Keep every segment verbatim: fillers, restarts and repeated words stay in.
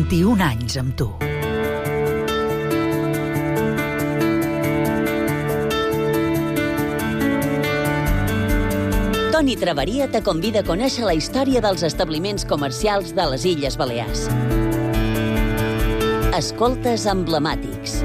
vint-i-un anys amb tu. Toni Traveria te convida a conèixer la història dels establiments comercials de les Illes Balears. Escoltes emblemàtics.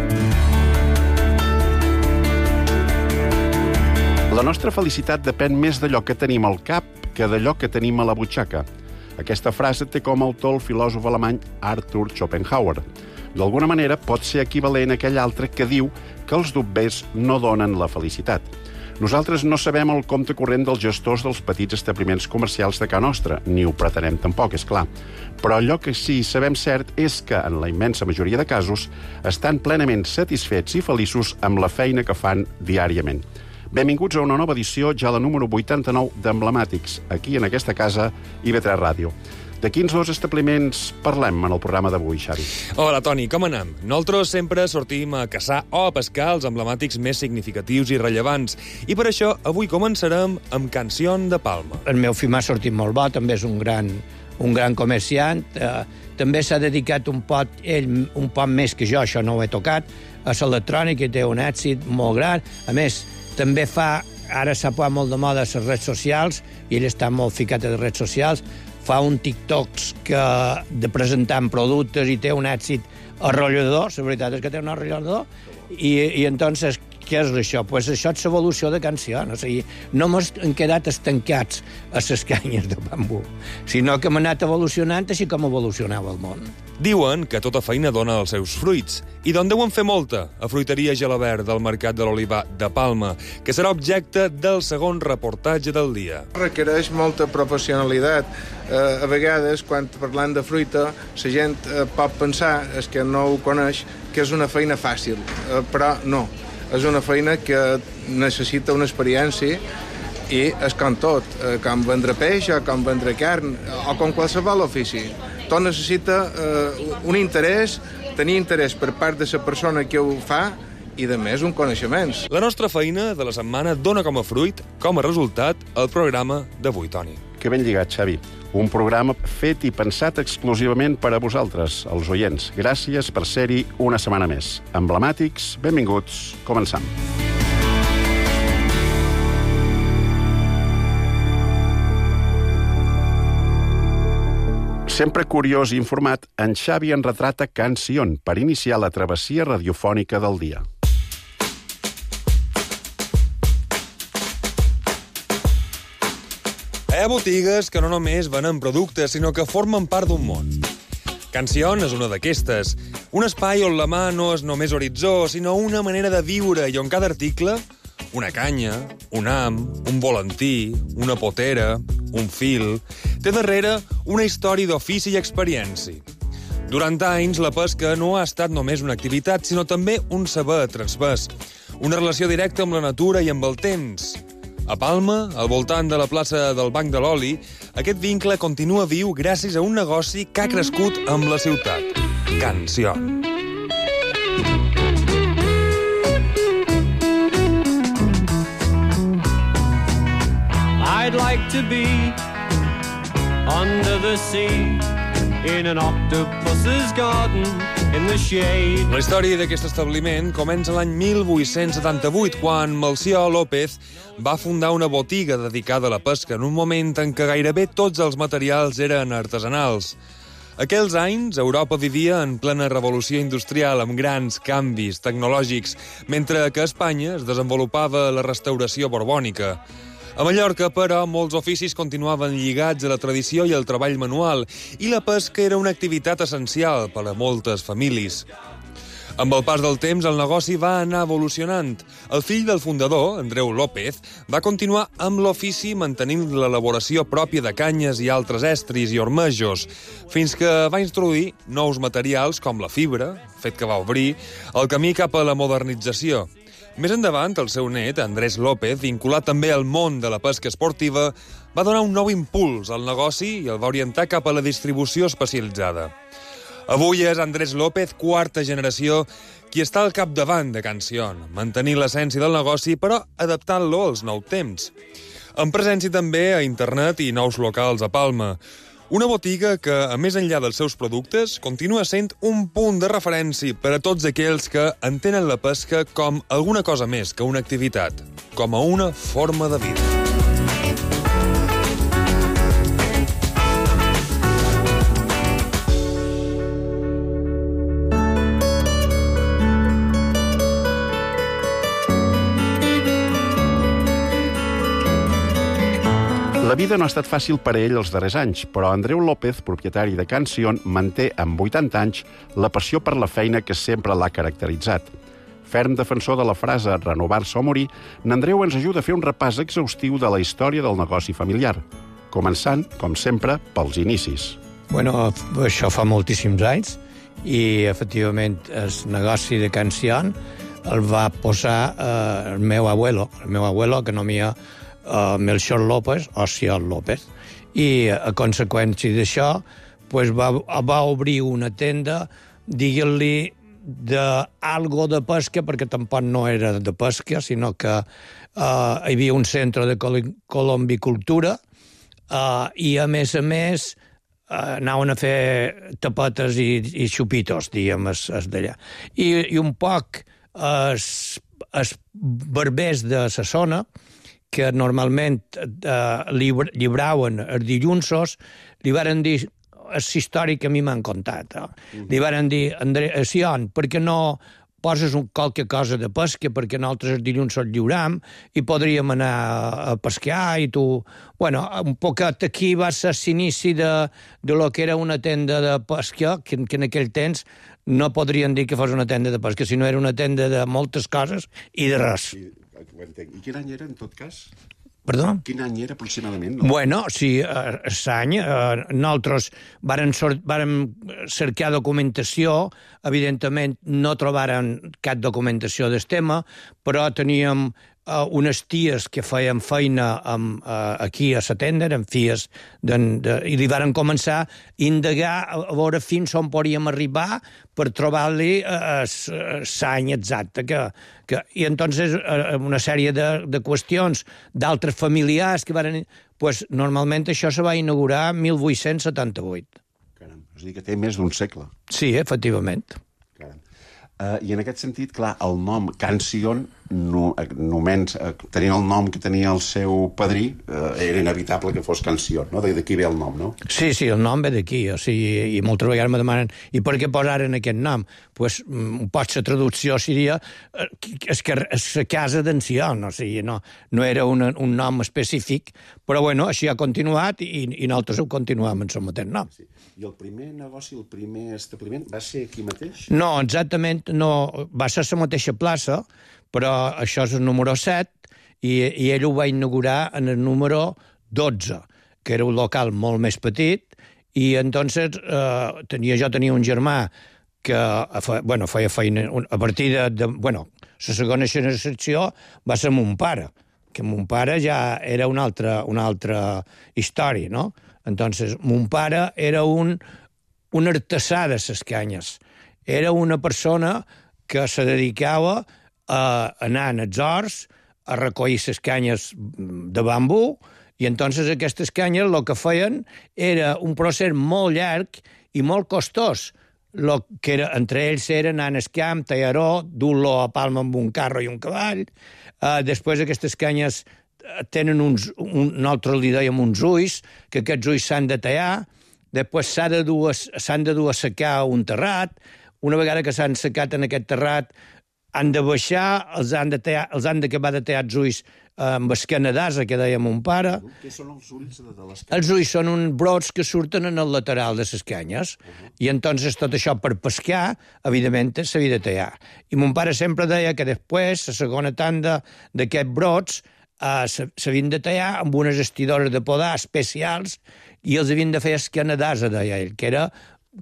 La nostra felicitat depèn més d'allò que tenim al cap que d'allò que tenim a la butxaca. Aquesta frase té com a autor el filòsof alemany Arthur Schopenhauer. D'alguna manera pot ser equivalent a aquell altre que diu que els dobbers no donen la felicitat. Nosaltres no sabem el compte corrent dels gestors dels petits establiments comercials de casa nostra, ni ho pretenem tampoc, és clar. Però allò que sí sabem cert és que, en la immensa majoria de casos, estan plenament satisfets i feliços amb la feina que fan diàriament. Benvinguts a una nova edició, ja la número vuitanta-nou d'Emblemàtics, aquí en aquesta casa i I V tres Ràdio. De quins dos establiments parlem en el programa d'avui, Xavi? Hola, Toni, com anem? Nosaltres sempre sortim a caçar o a pescar els emblemàtics més significatius i rellevants. I per això avui començarem amb Canción de Palma. El meu fill m'ha sortit molt bo, també és un gran, un gran comerciant. Eh, també s'ha dedicat un pot, ell un poc més que jo, això no ho he tocat, a l'electrònica i té un èxit molt gran. A més, també fa, ara s'ha posat molt de moda a les redes socials, i ell està molt ficat a les redes socials, fa un TikToks que, de presentant productes i té un èxit arrollador, la veritat és que té un arrollador, i, i entonces, què és això? Pues això és l'evolució de Canció, o sigui, no hem quedat estancats a les canyes de bambú, sinó que hem anat evolucionant així com evolucionava el món. Diuen que tota feina dona els seus fruits, i d'on deuen fer molta? A Fruiteria Gelabert del Mercat de l'Olivar de Palma, que serà objecte del segon reportatge del dia. Requereix molta professionalitat. Eh, a vegades, quan parlant de fruita, la gent eh, pot pensar, és que no ho coneix, que és una feina fàcil, eh, però no. És una feina que necessita una experiència i és com tot, eh, com vendre peix o com vendre carn o com qualsevol ofici. Tot necessita eh, un interès, tenir interès per part de la persona que ho fa i, de més, un coneixement. La nostra feina de la setmana dona com a fruit, com a resultat, el programa d'avui, Toni. Que ben lligat, Xavi. Un programa fet i pensat exclusivament per a vosaltres, els oients. Gràcies per ser-hi una setmana més. Emblemàtics, benvinguts, començam. Sempre curiós i informat, en Xavi en retrata Canción per iniciar la travessia radiofònica del dia. Hi ha botigues que no només venen productes, sinó que formen part d'un món. Canción és una d'aquestes. Un espai on la mà no és només horitzó, sinó una manera de viure i on cada article, una canya, un ham, un volantí, una potera, un fil, té darrere una història d'ofici i experiència. Durant anys, la pesca no ha estat només una activitat, sinó també un saber transmès, una relació directa amb la natura i amb el temps. A Palma, al voltant de la plaça del Banc de l'Oli, aquest vincle continua viu gràcies a un negoci que ha crescut amb la ciutat. Canción. I'd like to be under the sea in an octopus's garden in the shade. La història d'aquest establiment comença l'any mil vuit-cents setanta-vuit, quan Melcior López va fundar una botiga dedicada a la pesca en un moment en què gairebé tots els materials eren artesanals. Aquells anys, Europa vivia en plena revolució industrial amb grans canvis tecnològics, mentre que a Espanya es desenvolupava la restauració borbònica. A Mallorca, però, molts oficis continuaven lligats a la tradició i al treball manual, i la pesca era una activitat essencial per a moltes famílies. Amb el pas del temps, el negoci va anar evolucionant. El fill del fundador, Andreu López, va continuar amb l'ofici mantenint l'elaboració pròpia de canyes i altres estris i ormejos, fins que va introduir nous materials com la fibra, fet que va obrir el camí cap a la modernització. Més endavant, el seu net, Andrés López, vinculat també al món de la pesca esportiva, va donar un nou impuls al negoci i el va orientar cap a la distribució especialitzada. Avui és Andrés López, quarta generació, qui està al capdavant de Canción, mantenint l'essència del negoci, però adaptant-lo als nous temps. Amb presència també a internet i nous locals a Palma. Una botiga que, a més enllà dels seus productes, continua sent un punt de referència per a tots aquells que entenen la pesca com alguna cosa més que una activitat, com a una forma de vida. La vida no ha estat fàcil per a ell els darrers anys, però Andreu López, propietari de Can Sion, manté amb vuitanta anys la passió per la feina que sempre l'ha caracteritzat. Ferm defensor de la frase renovar-se o morir, n'Andreu ens ajuda a fer un repàs exhaustiu de la història del negoci familiar, començant, com sempre, pels inicis. Bueno, això fa moltíssims anys i, efectivament, el negoci de Can Sion el va posar eh, el meu abuelo, el meu abuelo, que no m'hi ha Uh, Melchor López o Sion López, i a conseqüència d'això pues, va, va obrir una tenda, diguem-li, d'algo de pesca, perquè tampoc no era de pesca, sinó que uh, hi havia un centre de col colombicultura uh, i, a més a més, uh, anaven a fer tapetes i, i xupitos, diguem, es, es d'allà. I, I un poc els, els barbers de la zona, que normalment eh, llibraven els dillunsos, li varen dir, és històric que a mi m'han contat, eh? Mm. Li varen dir, André, Sion, per què no poses un, qualque cosa de pesca, perquè nosaltres els dilluns els lliuram i podríem anar a pescar i tu... Bueno, un poquet aquí va ser l'inici de, de lo que era una tenda de pesca, que, que en aquell temps no podrien dir que fos una tenda de pesca, sinó era una tenda de moltes coses i de res. Sí. Ho entenc. I quin any era, en tot cas? Perdó? Quin any era, aproximadament? No? Bueno, sí, l'any, eh, nosaltres vàrem, vàrem cercar documentació, evidentment no trobaren cap documentació del tema, però teníem eh, unes ties que feien feina amb, eh, aquí a la tenda, eren filles, de, de, i li varen començar a indagar a veure fins on podíem arribar per trobar-li l'any exacte. Que, que, I entonces eh, una sèrie de, de qüestions d'altres familiars que van... Pues, normalment això se va inaugurar mil vuit-cents setanta-vuit. Caram, és a dir, que té més d'un segle. Sí, efectivament. Caram. Uh, I en aquest sentit, clar, el nom Can Sion, no, nomens, uh, tenint el nom que tenia el seu padrí, uh, era inevitable que fos Can Sion, no? D'aquí ve el nom, no? Sí, sí, el nom ve d'aquí, o sigui, i moltes vegades me demanen i per què posaren aquest nom? Pues, um, pot la traducció seria uh, és que és la casa d'en Sion, o sigui, no, no era una, un nom específic, però bueno, així ha continuat i, i nosaltres ho continuem amb el mateix nom. Sí. I el primer negoci, el primer establiment, va ser aquí mateix? No, exactament, no, va ser la mateixa plaça, però això és el número set, i, i ell ho va inaugurar en el número dotze, que era un local molt més petit, i entonces eh, tenia, jo tenia un germà que fe, bueno, feia feina a partir de, de... Bueno, la segona generació va ser mon pare, que mon pare ja era una altra, una altra història, no? Entonces, mon pare era un, un artesà de les canyes. Era una persona que se dedicava a anar als horts, a recollir les canyes de bambú, i entonces aquestes canyes el que feien era un procés molt llarg i molt costós. Lo que era, entre ells era anar al camp, tallaró, dur-lo a Palma amb un carro i un cavall. Uh, després aquestes canyes tenen uns, un, nosaltres li dèiem uns ulls, que aquests ulls s'han de tallar, després s'han de, de dur a secar un terrat, una vegada que s'han secat en aquest terrat, han de baixar, els han de tallar, els han d'acabar de tallar els ulls amb esquena d'asa, que deia mon pare. Què són els ulls de, de les canyes? Els ulls són uns brots que surten en el lateral de les canyes, uh -huh. i entonces tot això per pescar, evidentment, s'havia de tallar. I mon pare sempre deia que després, la segona tanda d'aquests brots, Uh, s'havien de tallar amb unes estidores de podar especials i els havien de fer esquena d'asa, deia ell, que era,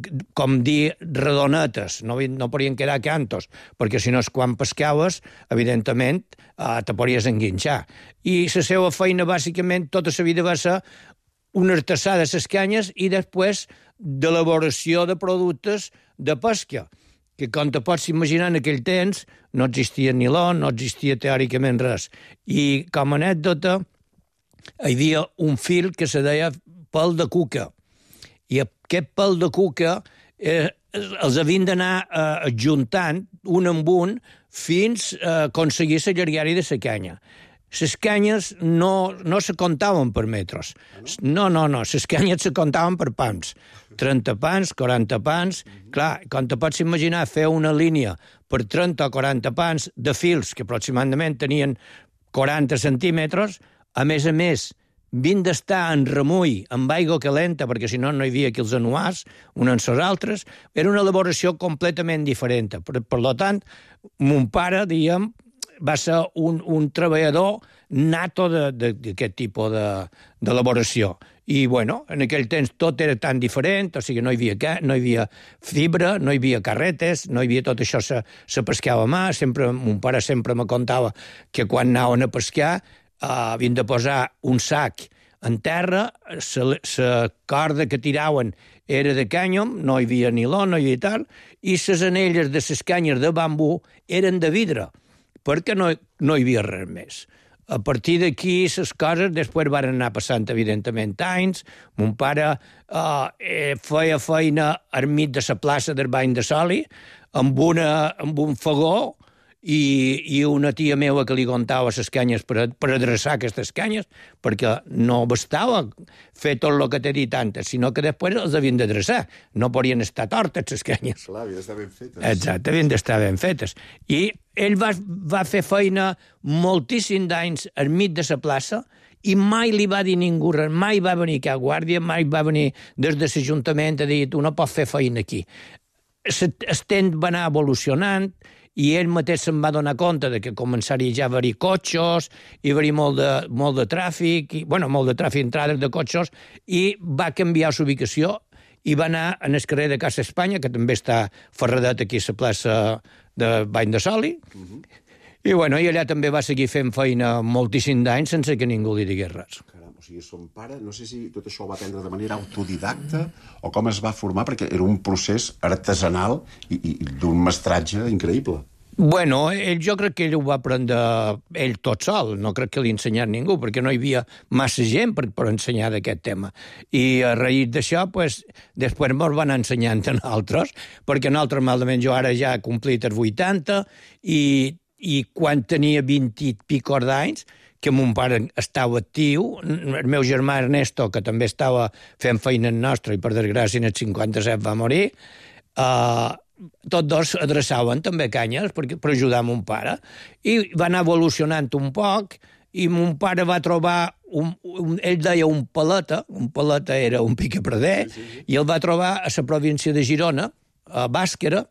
com dir, redonetes, no, no podien quedar cantos, perquè si no, quan pescaves, evidentment, uh, te podries enguinxar. I la seva feina, bàsicament, tota la vida va ser un artesà de les canyes i després d'elaboració de productes de pesca, que, com te pots imaginar, en aquell temps no existia niló, no existia teòricament res. I, com a anècdota, hi havia un fil que se deia pèl de cuca. aquest pèl de cuca eh, els havien d'anar eh, juntant un amb un fins a aconseguir la llargària de la canya. Les canyes no, no se comptaven per metres. No, no, no, les canyes se comptaven per pans. trenta pans, quaranta pans... Clar, com te pots imaginar, fer una línia per trenta o quaranta pans de fils, que aproximadament tenien quaranta centímetres, a més a més, vint d'estar en remull, amb aigua calenta, perquè si no no hi havia aquí els anuars, uns amb els altres, era una elaboració completament diferent. Per, per tant, mon pare, diguem, va ser un, un treballador nato d'aquest tipus d'elaboració. I, bueno, en aquell temps tot era tan diferent, o sigui, no hi havia, no hi havia fibra, no hi havia carretes, no hi havia tot això, se, se pescava a mà, sempre, mon pare sempre me contava que quan anaven a pescar eh, havien de posar un sac en terra, la corda que tiraven era de cànyam, no hi havia niló, no hi havia tal, i les anelles de les canyes de bambú eren de vidre, perquè no, no hi havia res més. A partir d'aquí, les coses després van anar passant, evidentment, anys. Mon pare eh, feia feina al mig de la plaça del Bany de Soli, amb, una, amb un fogó, i, i una tia meva que li contava les canyes per, per adreçar aquestes canyes, perquè no bastava fer tot el que t'he dit antes, sinó que després els havien d'adreçar. No podien estar tortes, les canyes. Clar, havien d'estar ben fetes. Exacte, havien d'estar ben fetes. I ell va, va fer feina moltíssim d'anys al mig de la plaça i mai li va dir ningú res, mai va venir cap guàrdia, mai va venir des de l'Ajuntament a dir tu no pots fer feina aquí. El temps va anar evolucionant i ell mateix se'n va donar compte de que començaria ja a haver-hi cotxos, i haver-hi molt de, molt de tràfic, i, bueno, molt de tràfic, entrades de cotxos, i va canviar la ubicació i va anar en el carrer de Casa Espanya, que també està ferradet aquí a la plaça de Bany de Soli, uh -huh. i, bueno, i allà també va seguir fent feina moltíssim d'anys sense que ningú li digués res. Caram, o sigui, son pare, no sé si tot això ho va aprendre de manera autodidacta o com es va formar, perquè era un procés artesanal i, i d'un mestratge increïble. Bueno, ell, jo crec que ell ho va aprendre ell tot sol, no crec que li ensenyar ningú, perquè no hi havia massa gent per, per ensenyar d'aquest tema. I a raïs d'això, pues, després mos van ensenyant a nosaltres, perquè nosaltres, malament, jo ara ja he complit els vuitanta, i, i quan tenia vint i picor d'anys, que mon pare estava actiu, el meu germà Ernesto, que també estava fent feina nostra, i per desgràcia en el cinquanta-set va morir, eh, tots dos adreçaven també canyes per, per ajudar mon pare. I va anar evolucionant un poc, i mon pare va trobar, un, un, ell deia un paleta, un paleta era un picaprader, sí, sí, sí. I el va trobar a la província de Girona, a Bàscara,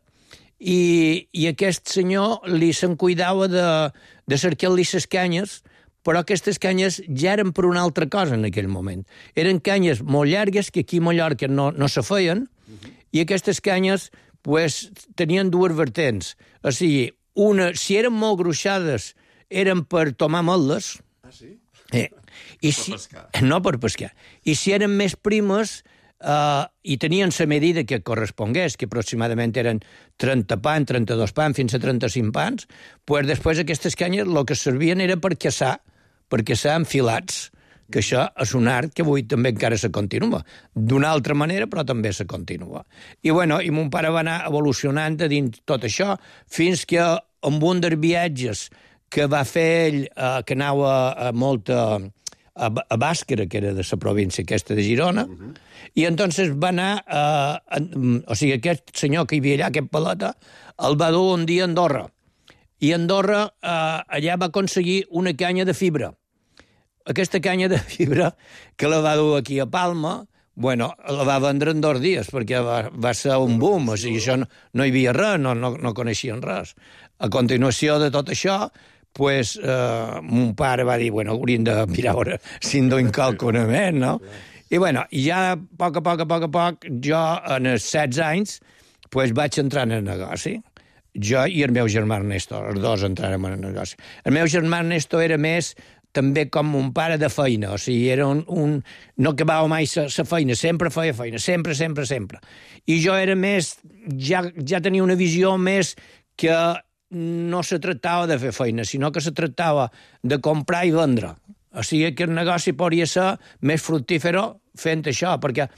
i, i aquest senyor li se'n cuidava de, de cercar-li les canyes, però aquestes canyes ja eren per una altra cosa en aquell moment. Eren canyes molt llargues que aquí a Mallorca no, no se feien, uh-huh. I aquestes canyes pues, tenien dues vertents. O sigui, una, si eren molt gruixades, eren per tomar moles. Ah, sí? Eh, i si, per pescar. No per pescar. I si eren més primes, Uh, i tenien la medida que correspongués, que aproximadament eren trenta pans, trenta-dos pans, fins a trenta-cinc pans, pues després aquestes canyes el que servien era per caçar, per caçar enfilats, que això és un art que avui també encara se continua. D'una altra manera, però també se continua. I, bueno, i mon pare va anar evolucionant dins tot això, fins que amb un dels viatges que va fer ell, uh, que anava a molta... a Bàscara, que era de la província aquesta de Girona, uh-huh. I entonces va anar, eh, en, o sigui, aquest senyor que hi havia allà, aquest paleta, el va dur un dia a Andorra. I a Andorra, eh, allà va aconseguir una canya de fibra. Aquesta canya de fibra, que la va dur aquí a Palma, bueno, la va vendre en dos dies, perquè va, va ser un boom, o sigui, això no, no hi havia res, no, no, no coneixien res. A continuació de tot això, pues, eh, mon pare va dir, bueno, hauríem de mirar ara si en doin calconament, no? I, bueno, ja a poc a poc, a poc a poc, jo, en els setze anys, pues, vaig entrar en el negoci. Jo i el meu germà Ernesto, els dos entràrem en el negoci. El meu germà Ernesto era més també com un pare de feina, o sigui, era un... un no acabava mai sa, sa feina, sempre feia feina, sempre, sempre, sempre. I jo era més... Ja, ja tenia una visió més que no se tractava de fer feina, sinó que se tractava de comprar i vendre. O sigui que el negoci podria ser més fructífero fent això, perquè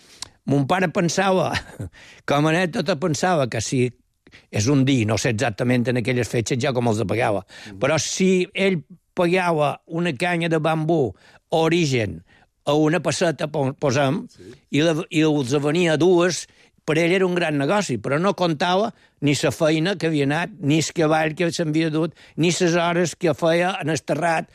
mon pare pensava, com a anècdota pensava que si és un dir, no sé exactament en aquelles fetges ja com els pagava, però si ell pagava una canya de bambú origen a una passeta, posem, sí. i, la, i els venia dues, per ell era un gran negoci, però no comptava ni la feina que havia anat, ni el cavall que s'havia dut, ni les hores que feia en el terrat.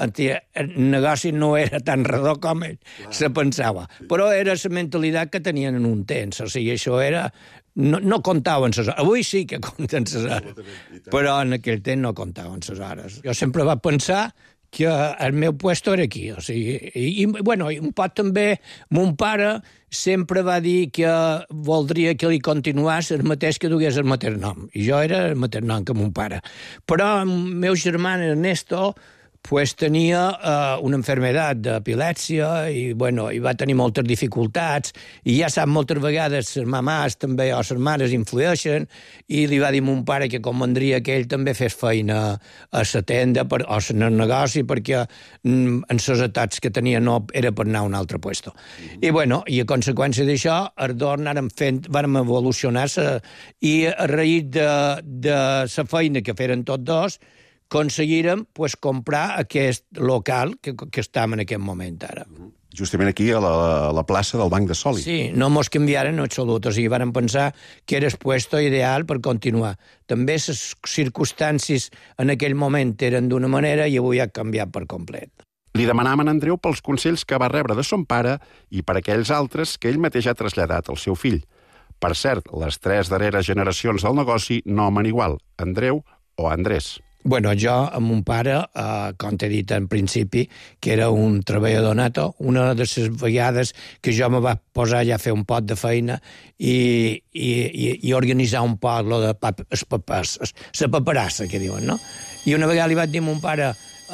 El negoci no era tan redó com ell Clar. se pensava, però era la mentalitat que tenien en un temps, o sigui, això era... No, no comptaven les hores. Avui sí que compten les hores, però en aquell temps no comptaven les hores. Jo sempre vaig pensar que el meu puesto era aquí, o sigui, i, i bueno, un poc també, mon pare sempre va dir que voldria que li continués el mateix que dugués el mateix nom, i jo era el mateix nom que mon pare. Però el meu germà Ernesto pues tenia uh, una enfermedad d'epilèpsia i, bueno, i va tenir moltes dificultats i ja sap, moltes vegades les mamàs també o les mares influeixen i li va dir a mon pare que convendria que ell també fes feina a la tenda per, o en el negoci perquè mm, en les etats que tenia no era per anar a un altre puesto. Mm-hmm. I, bueno, i a conseqüència d'això, els dos anàrem fent, vàrem evolucionar i a raïs de, de la feina que feren tots dos aconseguirem pues, comprar aquest local que, que estem en aquest moment ara. Justament aquí, a la, a la plaça del Banc de Soli. Sí, no mos canviaren en absolut. O sigui, vàrem pensar que era el puesto ideal per continuar. També les circumstàncies en aquell moment eren d'una manera i avui ha canviat per complet. Li demanàvem a Andreu pels consells que va rebre de son pare i per aquells altres que ell mateix ha traslladat al seu fill. Per cert, les tres darreres generacions del negoci nomen igual, Andreu o Andrés. Bueno, jo, amb mon pare, eh, com t'he dit en principi, que era un treballador nato, una de les vegades que jo me vaig posar ja a fer un pot de feina i, i, i, i organitzar un poc lo de pap, es papers, la paperassa, que diuen, no? I una vegada li vaig dir a mon pare,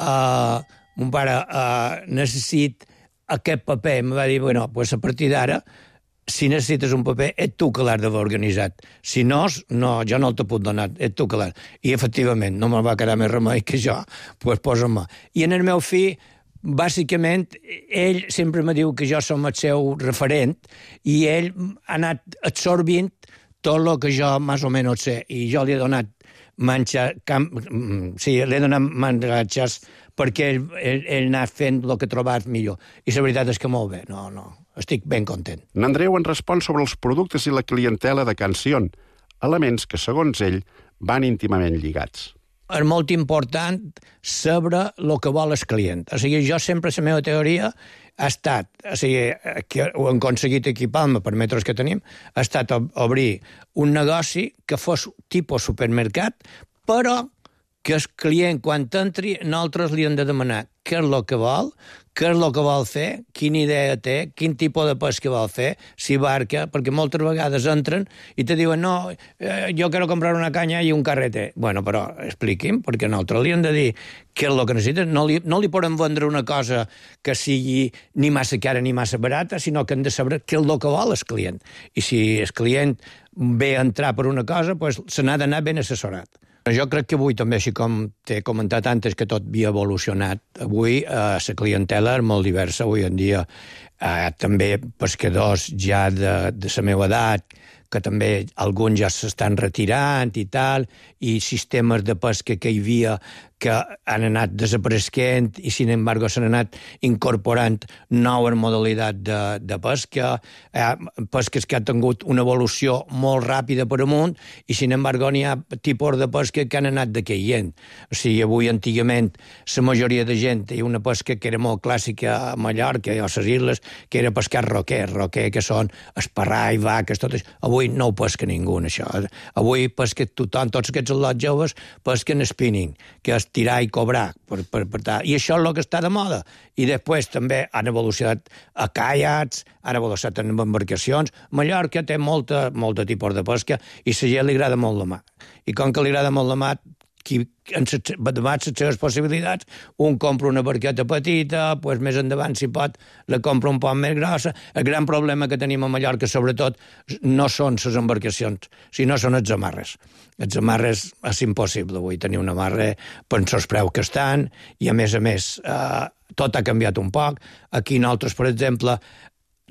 eh, mon pare, eh, necessit aquest paper. Em va dir, bueno, pues a partir d'ara, si necessites un paper, ets tu que l'has d'haver organitzat. Si no, no, jo no el te puc donar, ets tu que l'has. I, efectivament, no me'l va quedar més remei que jo, doncs pues posa-me. I en el meu fill, bàsicament, ell sempre me diu que jo som el seu referent i ell ha anat absorbint tot el que jo més o menys sé. I jo li he donat menjar, camp, sí, li he donat menjatges perquè ell, ell, ell anà fent el que trobàs millor. I la veritat és que molt bé, no, no. Estic ben content. N'Andreu en respon sobre els productes i la clientela de Can Sion, elements que, segons ell, van íntimament lligats. És molt important saber el que vol el client. O sigui, jo sempre, la meva teoria ha estat, o sigui, que ho hem aconseguit aquí a Palma per metres que tenim, ha estat obrir un negoci que fos tipus supermercat, però que el client, quan entri, nosaltres li hem de demanar què és el que vol, què és el que vol fer, quina idea té, quin tipus de pesca vol fer, si barca, perquè moltes vegades entren i te diuen, no, eh, jo quiero comprar una canya i un carrete. Bueno, però expliqui'm, perquè nosaltres li hem de dir què és el que necessita. No li, no li podem vendre una cosa que sigui ni massa cara ni massa barata, sinó que hem de saber què és el que vol el client. I si el client ve a entrar per una cosa, pues, se n'ha d'anar ben assessorat. Jo crec que avui també, així com t'he comentat antes, que tot havia evolucionat. Avui eh, la clientela és molt diversa. Avui en dia eh, també pescadors ja de, de la meva edat, que també alguns ja s'estan retirant i tal, i sistemes de pesca que hi havia que han anat desapareixent i, sin embargo, s'han anat incorporant noves modalitats de, de pesca, eh, pesques que han tingut una evolució molt ràpida per amunt i, sin embargo, n'hi ha tipus de pesca que han anat decaient. O sigui, avui, antigament, la majoria de gent hi ha una pesca que era molt clàssica a Mallorca o a les Illes, que era pescar roquer, roquer, que són esparrai, vaques, tot això. Avui no ho pesca ningú, això. Avui pesca tothom, tots aquests lots joves pesquen spinning, que és tirar i cobrar. Per, per, per tal. I això és el que està de moda. I després també han evolucionat a caiacs, han evolucionat en embarcacions. Mallorca té molta, molta tipus de pesca i a la gent li agrada molt la mà. I com que li agrada molt la mà, qui en debat les seves possibilitats, un compra una barqueta petita, doncs més endavant, si pot, la compra un poc més grossa. El gran problema que tenim a Mallorca, sobretot, no són les embarcacions, sinó són els amarres. Els amarres és impossible avui tenir un amarre per els preus que estan, i a més a més, eh, tot ha canviat un poc. Aquí nosaltres, per exemple,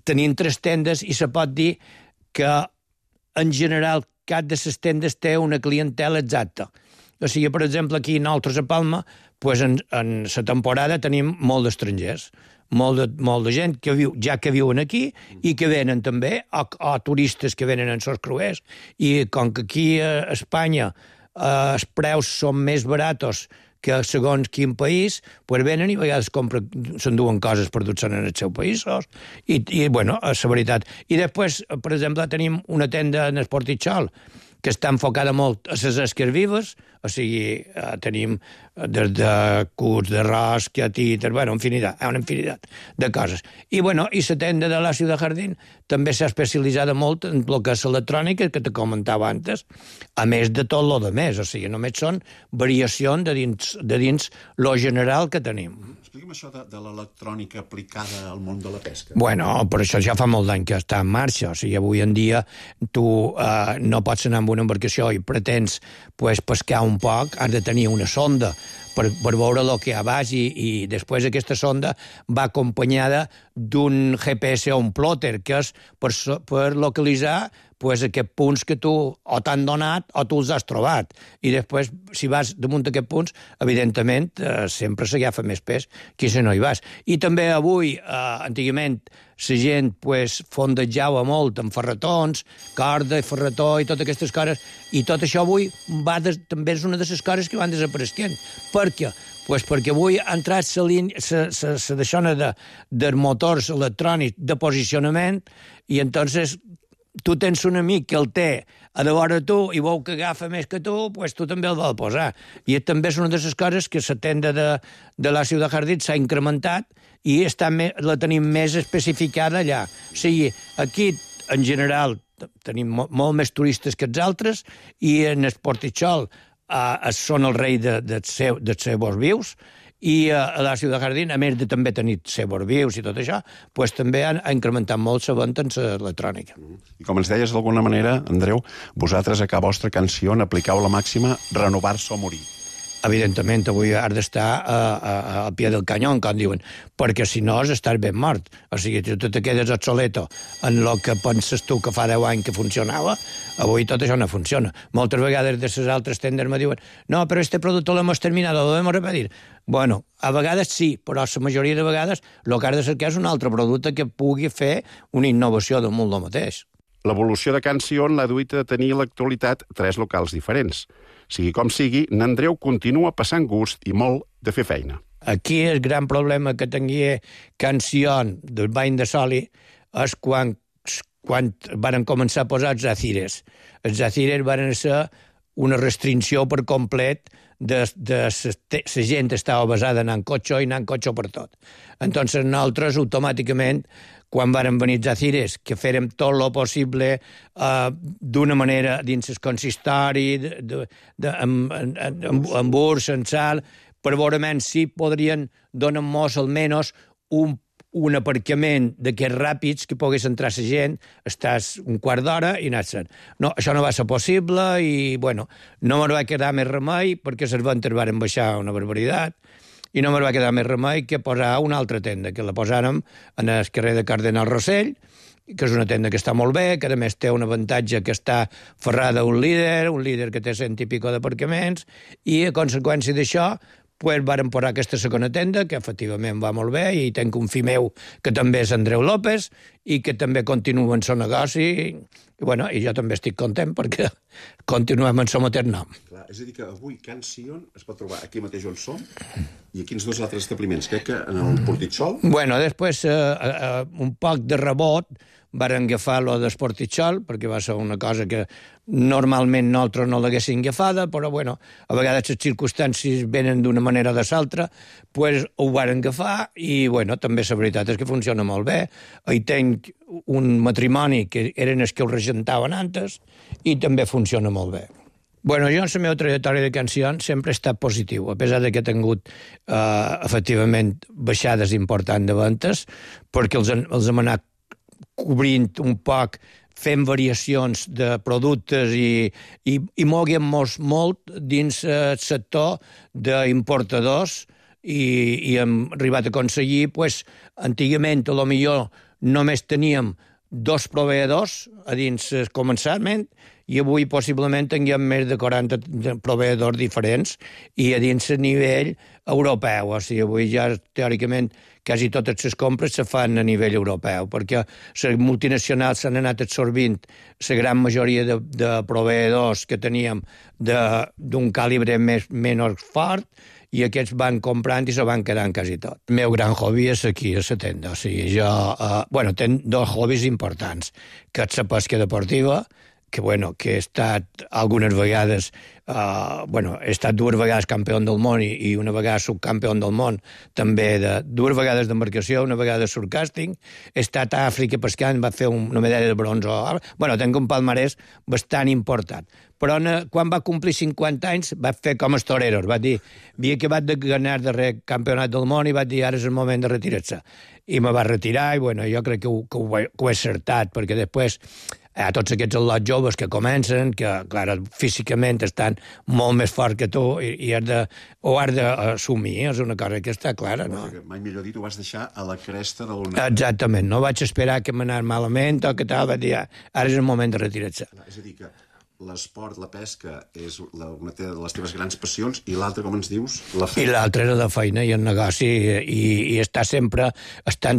tenim tres tendes i se pot dir que, en general, cap de les tendes té una clientela exacta. O sigui, per exemple, aquí nosaltres a Palma, pues en, en la temporada tenim molt d'estrangers, molt de, molt de gent que viu, ja que viuen aquí i que venen també, o, o turistes que venen en sos cruers, i com que aquí a Espanya eh, els preus són més baratos que segons quin país, pues venen i a vegades compren, s'enduen coses perduts en els seus països, i, i bueno, és la veritat. I després, per exemple, tenim una tenda en Esportitxol, que està enfocada molt a les esques vives, o sigui, eh, tenim des de cuts d'arròs, quiatites, bueno, infinitat, una infinitat de coses. I, bueno, i la tenda de la Ciutat Jardín també s'ha especialitzat molt en el que és l'electrònica, que te comentava antes, a més de tot lo de més, o sigui, només són variacions de dins, de dins lo general que tenim. Explica'm això de, de l'electrònica aplicada al món de la pesca. Bueno, per això ja fa molt d'any que està en marxa. O sigui, avui en dia tu eh, no pots anar amb una embarcació i pretens pues, pescar un poc, has de tenir una sonda per, per veure el que hi ha a baix i, i després aquesta sonda va acompanyada d'un G P S o un plotter, que és per, per localitzar pues, aquests punts que tu o t'han donat o tu els has trobat. I després, si vas damunt d'aquests punts, evidentment, eh, sempre s'agafa més pes que si no hi vas. I també avui, eh, antigament, la gent pues, fondejava molt amb ferretons, corda, ferretó i totes aquestes coses, i tot això avui va des, també és una de les coses que van desapareixent. Per què? Pues perquè avui ha entrat la deixona de, dels motors electrònics de posicionament i entonces tu tens un amic que el té a de vora tu i veu que agafa més que tu, pues tu també el vol posar. I també és una de les coses que la tenda de, de la Ciutat Jardín s'ha incrementat i està més, la tenim més especificada allà. O sigui, aquí, en general, tenim molt, molt més turistes que els altres i en Esportitxol eh, són el rei de, de, seu, de seus vius, i a la Ciutat Jardín, a més de també tenir sabors vius i tot això, pues, també ha, ha incrementat molt la venda en l'electrònica. I com ens deies d'alguna manera, Andreu, vosaltres a cada vostra canció aplicau la màxima renovar-se o morir. Evidentment, avui has d'estar al pie del canyó, com diuen, perquè si no estàs ben mort. O sigui, si tu te quedes obsoleto en el que penses tu que fa deu anys que funcionava, avui tot això no funciona. Moltes vegades de les altres tendes me diuen no, però este producte l'hemos terminado, lo debemos repetir. Bueno, a vegades sí, però la majoria de vegades el que has de cercar és un altre producte que pugui fer una innovació damunt el mateix. L'evolució de Canción l'ha duit a tenir a l'actualitat tres locals diferents. Sigui com sigui, n'Andreu continua passant gust i molt de fer feina. Aquí el gran problema que tenia Canción del Bany de Soli és quan, quan van començar a posar els Zafires. Els Zafires van ser una restricció per complet de, de la gent estava basada en cotxe i anant cotxe per tot. Entonces nosaltres automàticament, quan van venir els Zafires, que fèrem tot el possible uh, d'una manera dins el consistori, de, de, de, amb, amb, amb, amb urs, amb sal, per veure si podrien donar-nos almenys un un aparcament d'aquests ràpids que pogués entrar la gent, estàs un quart d'hora i anar-se'n. No, això no va ser possible i, bueno, no me va quedar més remei perquè les ventes varen baixar una barbaritat i no me va quedar més remei que posar una altra tenda, que la posàrem en el carrer de Cardenal Rossell, que és una tenda que està molt bé, que a més té un avantatge que està ferrada a un líder, un líder que té cent i pico d'aparcaments, i a conseqüència d'això pues varen posar aquesta segona tenda, que efectivament va molt bé, i tenc un fill meu que també és Andreu López, i que també continua en el negoci, i, bueno, i jo també estic content perquè continuem en el mateix nom. Clar, és a dir que avui Canción es pot trobar aquí mateix on som i a quins dos altres establiments? Crec que en el Portitxol? Bueno, després, eh, eh, un poc de rebot, varen agafar lo d'Esportitxol, perquè va ser una cosa que normalment nosaltres no l'haguessin agafada, però bueno, a vegades les circumstàncies venen d'una manera o de l'altra, pues ho varen agafar i bueno, també la veritat és que funciona molt bé. Hi tenc un matrimoni que eren els que ho regentaven antes i també funciona molt bé. Bueno, jo en la meva trajectòria de cancions sempre he estat positiu, a pesar de que he tingut eh, efectivament baixades importants de ventes, perquè els, els hem anat cobrint un poc, fent variacions de productes i, i, i moguem-nos molt dins el sector d'importadors i, i hem arribat a aconseguir, pues, antigament, a lo millor només teníem dos proveïdors a dins el començament i avui possiblement tinguem més de quaranta proveïdors diferents i a dins el nivell europeu. O sigui, avui ja teòricament quasi totes les compres se fan a nivell europeu perquè les multinacionals s'han anat absorbint la gran majoria de, de proveïdors que teníem d'un calibre més, menys fort i aquests van comprant i se van quedant quasi tot. El meu gran hobby és aquí, a la tenda. O sigui, jo, eh, bueno, tenc dos hobbies importants, que és la pesca deportiva, que, bueno, que he estat algunes vegades, uh, bueno, he estat dues vegades campió del món i, i una vegada subcampió del món, també de dues vegades d'embarcació, una vegada de surcasting. He estat a Àfrica pescant, va fer un, una medalla de bronze. Bueno, tinc un palmarès bastant important. Però quan va complir cinquanta anys va fer com els toreros, va dir, havia acabat de guanyar el darrer campionat del món i va dir, ara és el moment de retirar-se. I me va retirar i, bueno, jo crec que ho, que ho, he, que ho he acertat, perquè després hi ha tots aquests al·lots joves que comencen, que, clar, físicament estan molt més forts que tu i, i has de, ho has d'assumir, és una cosa que està clara, no? Mai millor dit, ho vas deixar a la cresta de l'onada. Exactament, no vaig esperar que m'anés malament o que tal, vaig dir, ara és el moment de retirar-se. És a dir, que l'esport, la pesca, és la, una de les teves grans passions, i l'altra, com ens dius, la feina. I l'altra era la feina i el negoci, i, i estar sempre estant,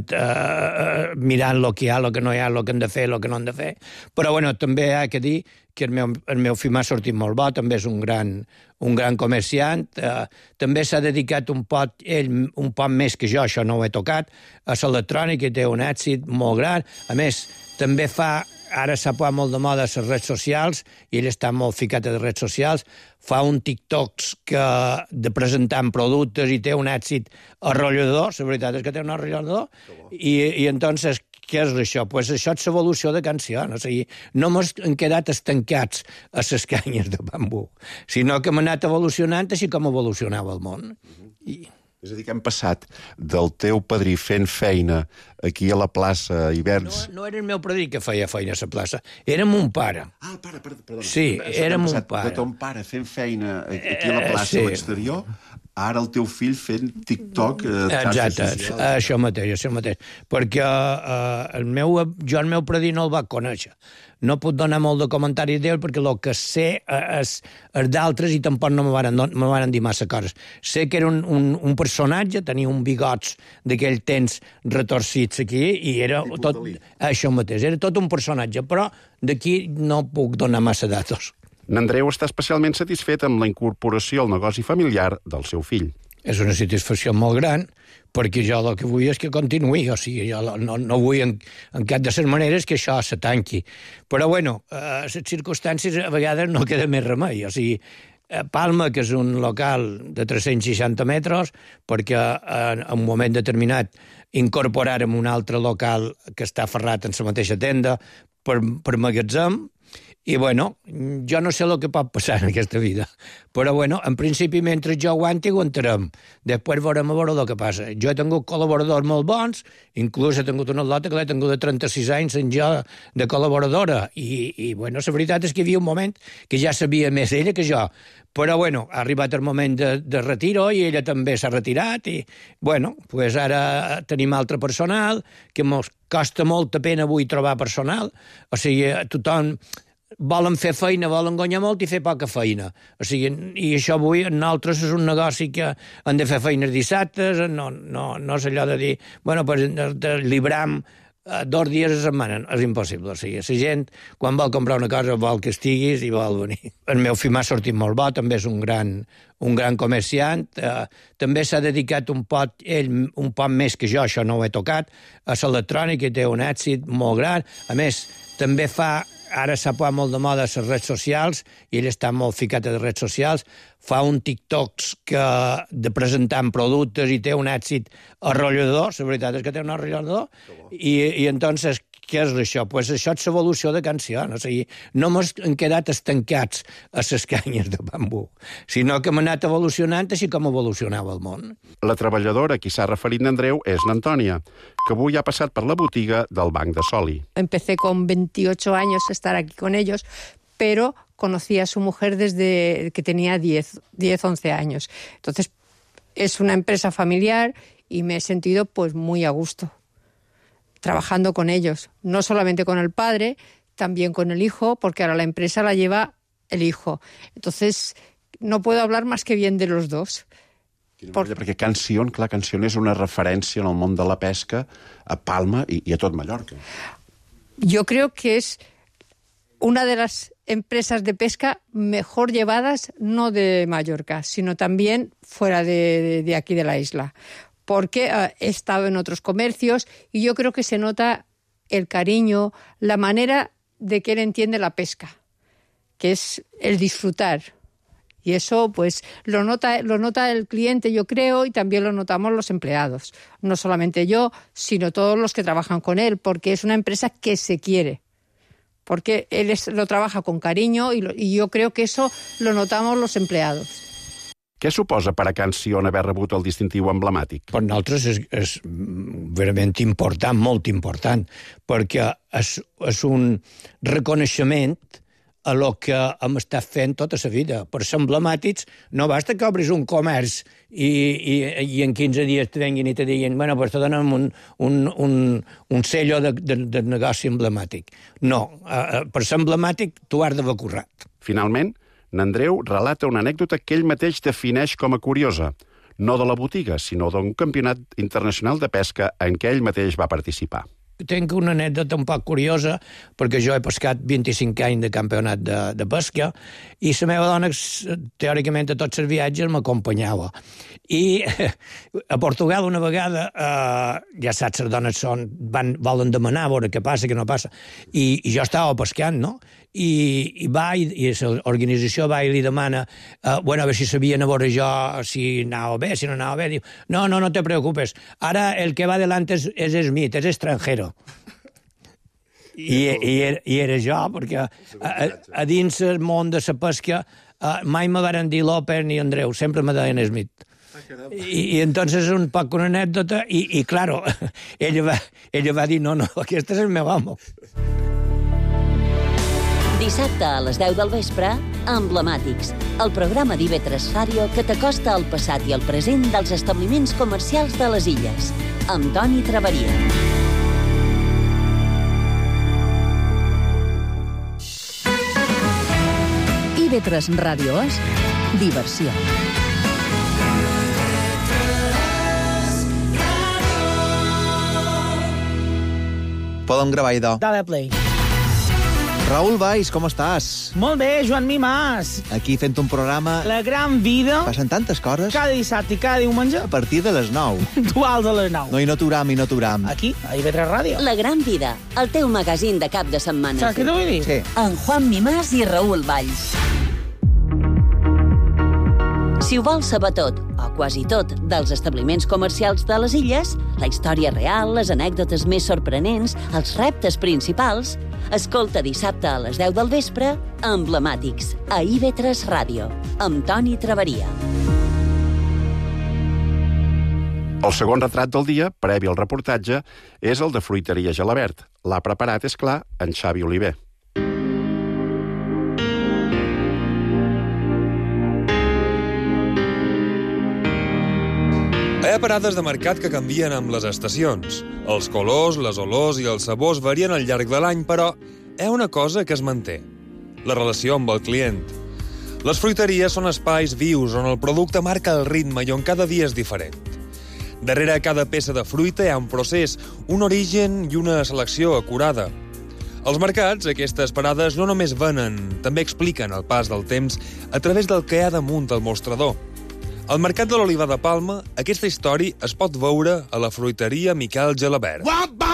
uh, mirant el que hi ha, el que no hi ha, el que han de fer, el que no han de fer. Però, bueno, també hi ha que dir que el meu, el meu fill m'ha sortit molt bo, també és un gran, un gran comerciant, uh, també s'ha dedicat un pot, ell un poc més que jo, això no ho he tocat, a l'electrònica i té un èxit molt gran. A més, també fa... Ara s'ha posat molt de moda les redes socials i ell està molt ficat a les redes socials. Fa un TikToks que, de presentant productes i té un èxit arrollador. La veritat és que té un arrollador. I, i entonces, què és això? Pues això és l'evolució de canció. O sigui, no m'hem quedat estancats a les canyes de bambú, sinó que hem anat evolucionant així com evolucionava el món. I... És a dir, que hem passat del teu padrí fent feina aquí a la plaça hiverns... No, no era el meu padrí que feia feina a la plaça, era mon pare. Ah, el pare, perdona. Sí, era mon pare. De ton pare fent feina aquí a la plaça, sí. A l'exterior, ara el teu fill fent TikTok... Eh, Exacte, això mateix, això mateix. Perquè eh, el meu, jo el meu padrí no el va conèixer. No puc donar molt de comentaris d'ell perquè el que sé és, és d'altres i tampoc no me van, me van dir massa coses. Sé que era un, un, un personatge, tenia un bigots d'aquell temps retorcits aquí i era tot, això mateix, era tot un personatge, però d'aquí no puc donar massa datos. N'Andreu està especialment satisfet amb la incorporació al negoci familiar del seu fill. És una satisfacció molt gran, perquè jo el que vull és que continuï, o sigui, jo no, no vull en, en cap de les maneres que això se tanqui. Però, bueno, a les circumstàncies a vegades no queda més remei, o sigui, Palma, que és un local de tres-cents seixanta metres, perquè en un moment determinat incorporàrem un altre local que està ferrat en la mateixa tenda per, per magatzem. I, bueno, jo no sé el que pot passar en aquesta vida. Però, bueno, en principi, mentre jo aguanti, aguantarem. Després veurem a veure el que passa. Jo he tingut col·laboradors molt bons, inclús he tingut una lota que l'he tingut de trenta-sis anys en jo de col·laboradora. I, i, bueno, la veritat és que hi havia un moment que ja sabia més ella que jo. Però, bueno, ha arribat el moment de, de retiro i ella també s'ha retirat i, bueno, pues ara tenim altre personal, que mos costa molta pena avui trobar personal. O sigui, tothom... volen fer feina, volen guanyar molt i fer poca feina. O sigui, i això avui nosaltres és un negoci que han de fer feines dissabtes, no, no, no és allò de dir, bueno, pues, libram dos dies a la setmana, és impossible. O sigui, la gent, quan vol comprar una cosa, vol que estiguis i vol venir. El meu fill m'ha sortit molt bo, també és un gran, un gran comerciant, eh, també s'ha dedicat un pot, ell un poc més que jo, això no ho he tocat, a l'electrònica i té un èxit molt gran. A més, també fa... Ara s'ha posat molt de moda les redes socials i ell està molt ficat a les redes socials. Fa un TikToks que, de presentant productes i té un èxit arrollador. La veritat és que té un arrollador. I, i entonces, què és això? Pues això és l'evolució de canció. O sigui, no m'hem quedat estancats a les canyes de bambú, sinó que hem anat evolucionant així com evolucionava el món. La treballadora a qui s'ha referit n'Andreu és n'Antònia, que avui ha passat per la botiga del Banc de Soli. Empecé con veintiocho años a estar aquí con ellos, pero conocí a su mujer desde que tenía diez, once años. Entonces, es una empresa familiar y me he sentido pues muy a gusto. trabajando con ellos, no solamente con el padre, también con el hijo, porque ahora la empresa la lleva el hijo. Entonces, no puedo hablar más que bien de los dos. Por... Perquè Can Sion, clar, Can Sion és una referència en el món de la pesca a Palma i, i a tot Mallorca. Yo creo que es una de las empresas de pesca mejor llevadas, no de Mallorca, sino también fuera de, de, de aquí de la isla. Porque uh, he estado en otros comercios y yo creo que se nota el cariño, la manera de que él entiende la pesca, que es el disfrutar. Y eso, pues, lo nota, lo nota el cliente, yo creo, y también lo notamos los empleados. No solamente yo, sino todos los que trabajan con él, porque es una empresa que se quiere. Porque él es, lo trabaja con cariño y, lo, y yo creo que eso lo notamos los empleados. Què suposa per a Can Sion haver rebut el distintiu emblemàtic? Per nosaltres és, és realment important, molt important, perquè és, és un reconeixement a lo que hem estat fent tota la vida. Per ser emblemàtics, no basta que obris un comerç i, i, i en quinze dies te venguin i te diguin bueno, pues te donem un, un, un, un sello de, de, de negoci emblemàtic. No, uh, per ser emblemàtic tu has d'haver currat. Finalment, n'Andreu relata una anècdota que ell mateix defineix com a curiosa, no de la botiga, sinó d'un campionat internacional de pesca en què ell mateix va participar. Tinc una anècdota un poc curiosa, perquè jo he pescat vint-i-cinc anys de campionat de, de pesca i la meva dona, teòricament, a tots els viatges m'acompanyava. I a Portugal una vegada, eh, ja saps, les dones són, van, volen demanar a veure què passa, què no passa, i, i jo estava pescant, no? I, i va, i, i l'organització va i li demana uh, bueno, a veure si sabien a veure jo si anava bé, si no anava bé. Diu, no, no, no te preocupes, ara el que va delante és, és Smith, és extranjero. I, i, era, i era jo, perquè a, a, a dins el món de la pesca uh, mai me varen dir López ni Andreu, sempre me deien Smith. I, i entonces un poc una anècdota i, i claro, ella va, ella va dir no, no, aquest és el meu amo. Dissabte a les deu del vespre, Emblemàtics, el programa d'I V tres Ràdio que t'acosta al passat i al present dels establiments comercials de les Illes, amb Toni Traveria. I V tres Ràdio és diversió. Podem gravar, idò. Dale play. Raül Valls, com estàs? Molt bé, Joan Mimàs. Aquí fent un programa... La gran vida. Passen tantes coses. Cada dissabte i cada diumenge. A partir de les nou. Puntuals a les nou. No, i no t'uram, i no t'uram. Aquí, a I V tres Ràdio. La gran vida, el teu magazín de cap de setmana. Saps què t'ho vull dir? Sí. En Juan Mimàs i Raül Valls. Si ho vols saber tot, o quasi tot, dels establiments comercials de les Illes, la història real, les anècdotes més sorprenents, els reptes principals, escolta dissabte a les deu del vespre Emblemàtics, a I V tres Ràdio, amb Toni Traveria. El segon retrat del dia, previ al reportatge, és el de Fruiteria Gelabert. L'ha preparat, és clar, en Xavi Oliver. Hi ha parades de mercat que canvien amb les estacions. Els colors, les olors i els sabors varien al llarg de l'any, però hi ha una cosa que es manté: la relació amb el client. Les fruiteries són espais vius on el producte marca el ritme i on cada dia és diferent. Darrere cada peça de fruita hi ha un procés, un origen i una selecció acurada. Els mercats, aquestes parades, no només venen, també expliquen el pas del temps a través del que hi ha damunt el mostrador. Al Mercat de l'Olivar de Palma, aquesta història es pot veure a la fruiteria Miquel Gelabert.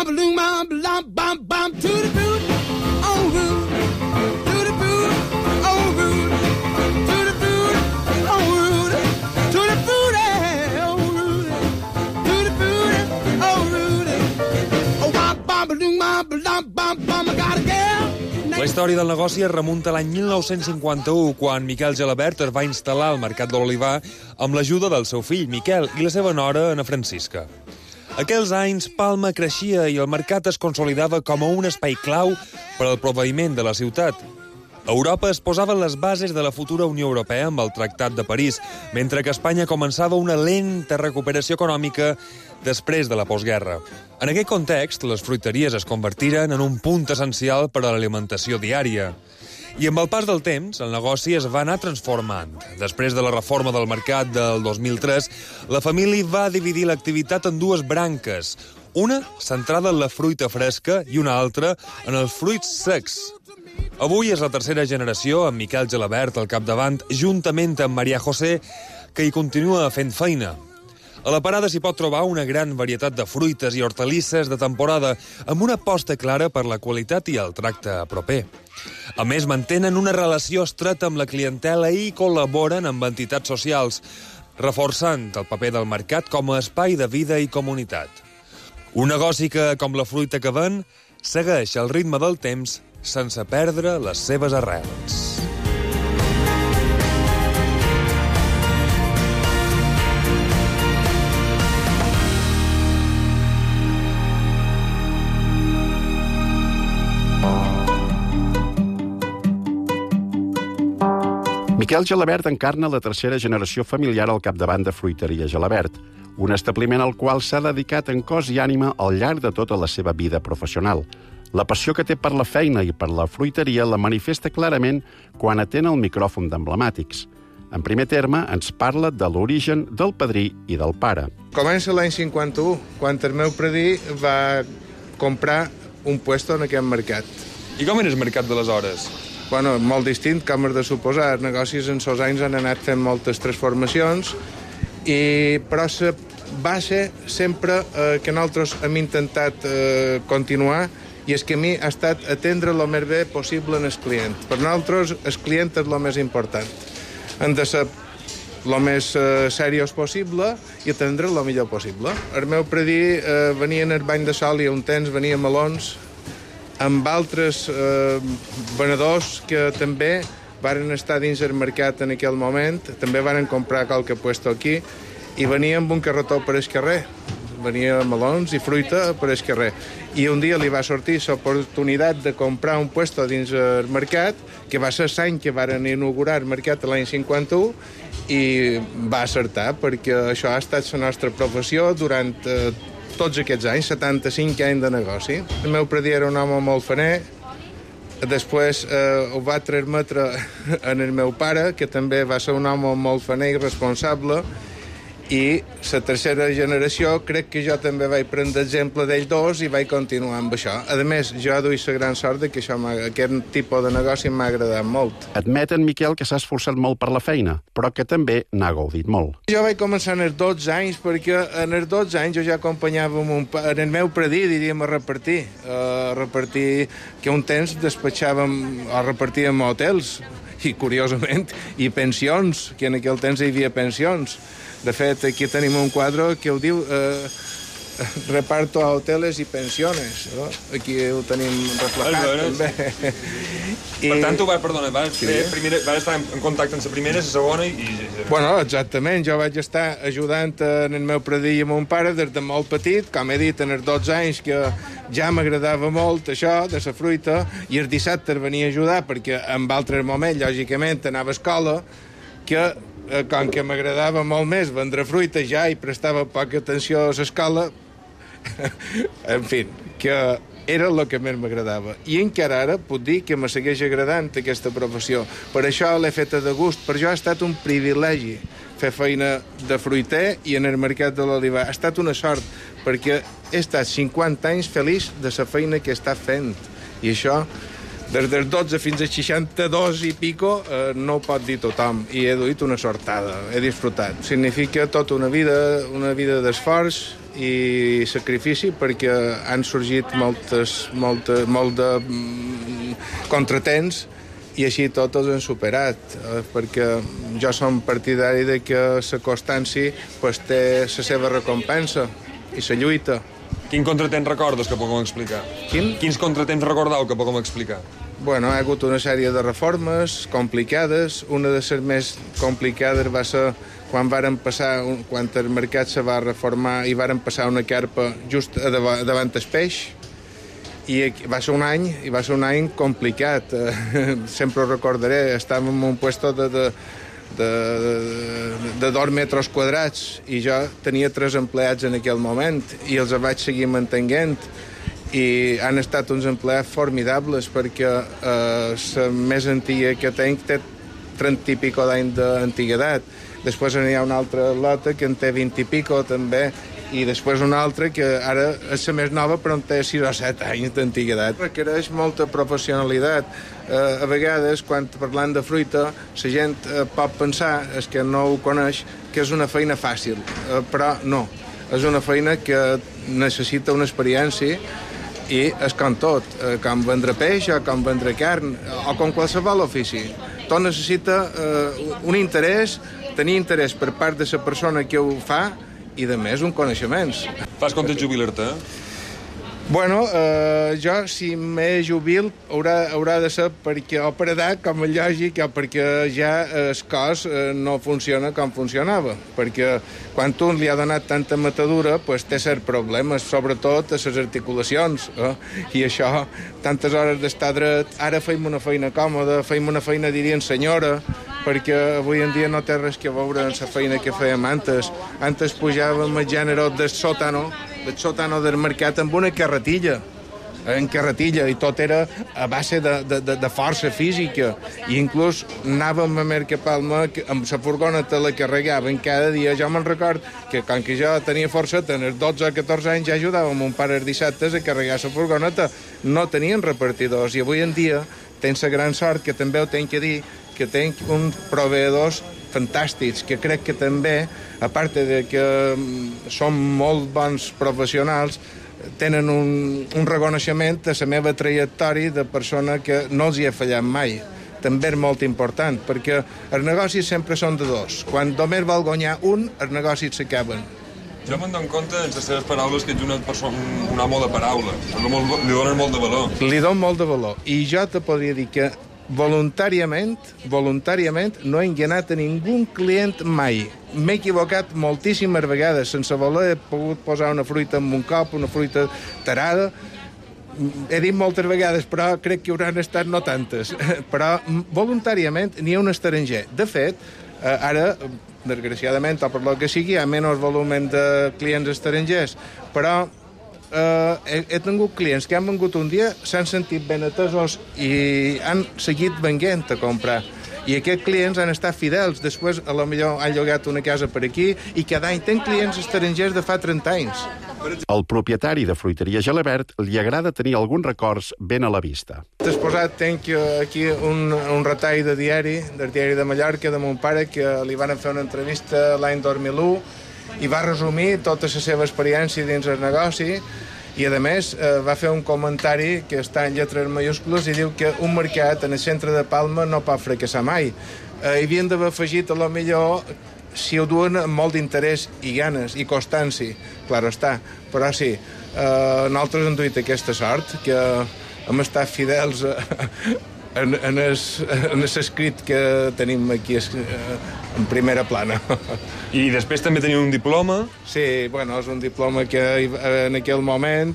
La història del negoci es remunta a l'any mil nou-cents cinquanta-u, quan Miquel Gelabert es va instal·lar al Mercat de l'Olivar amb l'ajuda del seu fill, Miquel, i la seva nora, Ana Francisca. Aquells anys, Palma creixia i el mercat es consolidava com a un espai clau per al proveïment de la ciutat. Europa es posava en les bases de la futura Unió Europea amb el Tractat de París, mentre que Espanya començava una lenta recuperació econòmica després de la postguerra. En aquest context, les fruiteries es convertiren en un punt essencial per a l'alimentació diària. I amb el pas del temps, el negoci es va anar transformant. Després de la reforma del mercat del dos mil tres, la família va dividir l'activitat en dues branques, una centrada en la fruita fresca i una altra en els fruits secs. Avui és la tercera generació, amb Miquel Gelabert al capdavant, juntament amb Maria José, que hi continua fent feina. A la parada s'hi pot trobar una gran varietat de fruites i hortalisses de temporada, amb una aposta clara per la qualitat i el tracte proper. A més, mantenen una relació estreta amb la clientela i col·laboren amb entitats socials, reforçant el paper del mercat com a espai de vida i comunitat. Un negoci que, com la fruita que ven, segueix el ritme del temps sense perdre les seves arrels. Miquel Gelabert encarna la tercera generació familiar al capdavant de Fruiteria Gelabert, un establiment al qual s'ha dedicat en cos i ànima al llarg de tota la seva vida professional. La passió que té per la feina i per la fruiteria la manifesta clarament quan atén el micròfon d'Emblemàtics. En primer terme, ens parla de l'origen del padrí i del pare. Comença l'any cinquanta-u, quan el meu padrí va comprar un puesto en aquest mercat. I com era el mercat d'aleshores? Bueno, molt distint, com és de suposar. Els negocis en els anys han anat fent moltes transformacions, i, però la base sempre eh, que nosaltres hem intentat eh, continuar, i el camí ha estat atendre el més bé possible en el client. Per nosaltres, el client és el més important. Hem de ser el més eh, seriós possible i atendre el millor possible. El meu predí eh, venia en el bany de sol i un temps venia melons, amb altres eh, venedors que també varen estar dins el mercat en aquell moment, també varen comprar qualque puesto aquí, i venia amb un carretó per el carrer. Venia melons i fruita per el carrer. I un dia li va sortir l'oportunitat de comprar un puesto dins el mercat, que va ser l'any que varen inaugurar el mercat l'any cinquanta-u, i va acertar, perquè això ha estat la nostra professió durant eh, tots aquests anys, setanta-cinc anys de negoci. El meu predí era un home molt faner, després eh, ho va transmetre en el meu pare, que també va ser un home molt faner i responsable, i la tercera generació crec que jo també vaig prendre exemple d'ells dos i vaig continuar amb això. A més, jo duc la gran sort de que això, aquest tipus de negoci m'ha agradat molt. Admet en Miquel que s'ha esforçat molt per la feina, però que també n'ha gaudit molt. Jo vaig començar en els dotze anys, perquè en els dotze anys jo ja acompanyava un, en el meu predí, diríem, a repartir. A repartir, que un temps despatxàvem o repartíem hotels, i curiosament, i pensions, que en aquell temps hi havia pensions. De fet, aquí tenim un quadre que ho diu eh, reparto a hoteles i pensiones. No? Aquí ho tenim reflectat, també. I... Per tant, tu vas, perdona, vas, sí. fer primera, vas estar en contacte amb la primera, la segona i... Bueno, exactament. Jo vaig estar ajudant en el meu predí i mon pare des de molt petit, com he dit, en els dotze anys, que ja m'agradava molt això, de la fruita, i el dissabte venia a ajudar, perquè en altres moments, lògicament, anava a escola, que com que m'agradava molt més vendre fruita ja i prestava poca atenció a l'escola, en fi, que era el que més m'agradava. I encara ara puc dir que me segueix agradant aquesta professió. Per això l'he feta de gust. Per jo ha estat un privilegi fer feina de fruiter i en el mercat de l'olivar. Ha estat una sort, perquè he estat cinquanta anys feliç de la feina que he estat fent. I això... Des dels dotze fins als seixanta-dos i pico eh, no ho pot dir tothom, i he duit una sortada, he disfrutat. Significa tota una vida, una vida d'esforç i sacrifici, perquè han sorgit moltes, moltes, molt de mm, contratemps, i així tot els han superat, eh, perquè jo som partidari de que la constància pues, té la seva recompensa i la lluita. Quin contratemps recordes que puguem explicar? Quin? Quins contratemps recordeu que puguem explicar? Bueno, hi ha hagut una sèrie de reformes complicades. Una de les més complicades va ser quan varen passar, quan el mercat se va reformar i varen passar una carpa just davant el peix, I va ser un any, i va ser un any complicat. Sempre ho recordaré, estàvem en un puesto de, de, de, de, de dos metres quadrats i jo tenia tres empleats en aquell moment i els vaig seguir mantenint i han estat uns empleats formidables perquè eh, la més antiga que tenc té trenta i pico d'any d'antiguitat. Després n'hi ha una altra lota que en té vint i pico també, i després una altra que ara és la més nova però en té sis o set anys d'antiguitat. Requereix molta professionalitat. Eh, a vegades, quan parlant de fruita, la gent eh, pot pensar, és que no ho coneix, que és una feina fàcil, eh, però no. És una feina que necessita una experiència i és com tot, eh, com vendre peix o com vendre carn o com qualsevol ofici. Tot necessita eh, un interès, tenir interès per part de la persona que ho fa i, de més, un coneixements. Fas compte de jubilar-te? Bueno, eh, jo, si m'he jubil, haurà, haurà de ser perquè o per edat, com a lògic, o perquè ja el cos eh, no funciona com funcionava. Perquè quan tu li ha donat tanta matadura, pues, té cert problemes, sobretot a les articulacions. Eh? I això, tantes hores d'estar dret, ara feim una feina còmoda, feim una feina, dirien senyora, perquè avui en dia no té res que veure amb la feina que fèiem antes. Antes pujàvem el gènere del sòtano, del sòtano del mercat amb una carretilla, en carretilla, i tot era a base de, de, de, de força física. I inclús anàvem a Mercapalma amb la furgoneta, la carregaven cada dia. Jo me'n record que, com que jo tenia força, tenia dotze o catorze anys, ja ajudàvem un pare els dissabtes a carregar la furgoneta. No tenien repartidors, i avui en dia tens la gran sort, que també ho tenc que dir, que tenc uns proveïdors fantàstics, que crec que també, a part de que són molt bons professionals, tenen un, un reconeixement a la meva trajectòria de persona que no els hi ha fallat mai. També és molt important, perquè els negocis sempre són de dos. Quan només vol guanyar un, els negocis s'acaben. Jo me'n dono compte, en les teves paraules, que ets una persona, un home de paraula. Li dones molt de valor. Li dono molt de valor. I jo te podria dir que voluntàriament, voluntàriament no he enganat a ningú client mai. M'he equivocat moltíssimes vegades, sense voler he pogut posar una fruita en un cop, una fruita tarada. He dit moltes vegades, però crec que hauran estat no tantes. Però voluntàriament n'hi ha un estranger. De fet, ara, desgraciadament, o per lo que sigui, hi ha menys volum de clients estrangers, però Uh, he, he tingut clients que han vengut un dia, s'han sentit ben atesos i han seguit venint a comprar. I aquests clients han estat fidels. Després, a lo millor, han llogat una casa per aquí i cada any tenen clients estrangers de fa trenta anys. Al propietari de Fruiteria Gelabert li agrada tenir alguns records ben a la vista. Exposat tenc aquí un, un retall de diari, del diari de Mallorca, de mon pare, que li van fer una entrevista l'any dos mil u, i va resumir tota la seva experiència dins el negoci i, a més, eh, va fer un comentari que està en lletres majúscules i diu que un mercat en el centre de Palma no pot fracassar mai. Eh, havien d'haver afegit, a lo millor, si ho duen amb molt d'interès i ganes i constància, clar està. Però sí, eh, nosaltres hem duit aquesta sort, que hem estat fidels a, en, en, es, en l'escrit que tenim aquí en primera plana. I després també teniu un diploma? Sí, bueno, és un diploma que en aquell moment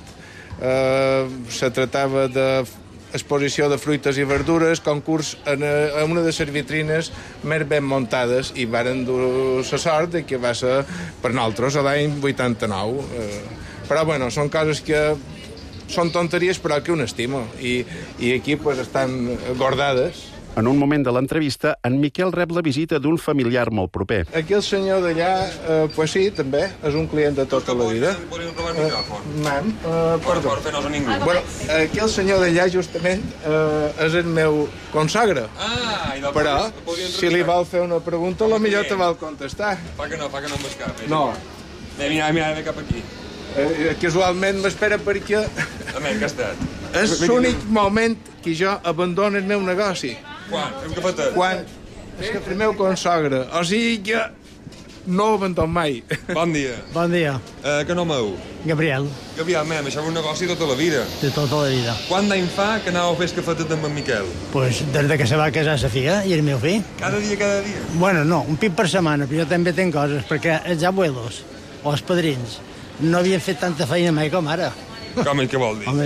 eh, se tractava de exposició de fruites i verdures, concurs en, en una de les vitrines més ben muntades, i varen dur la sort de que va ser per nosaltres a l'any vuitanta-nou. Eh, però, bueno, són coses que són tonteries, però que un estima, i, i aquí pues, estan guardades. En un moment de l'entrevista, en Miquel rep la visita d'un familiar molt proper. Aquí el senyor d'allà, eh, pues sí, també, és un client de tota la vida. Podríem trobar el micròfon? Mam, eh, perdó. Per fer-nos a ningú. Bueno, aquí el senyor d'allà, justament, eh, és el meu consagre. Ah, i del però, si li vol fer una pregunta, la millor te vol contestar. Fa que no, fa que no m'escapi. No. Mira, mira, ve cap aquí. Eh, casualment m'espera perquè... A mi, que ha estat? És l'únic moment que jo abandono el meu negoci. Quan? Fem cafetet? Quan? És que el meu consagre. O sigui que no ho abandono mai. Bon dia. Bon dia. Eh, que nom heu? Gabriel. Gabriel, mem, això és un negoci tota la vida. De tota la vida. Quant d'any fa que anàveu a fer cafetet amb en Miquel? Pues des de que se va casar sa filla i el meu fill. Cada dia, cada dia? Bueno, no, un pit per setmana, però jo també tenc coses, perquè els abuelos o els padrins no havien fet tanta feina mai com ara. Com és que vol dir? Home,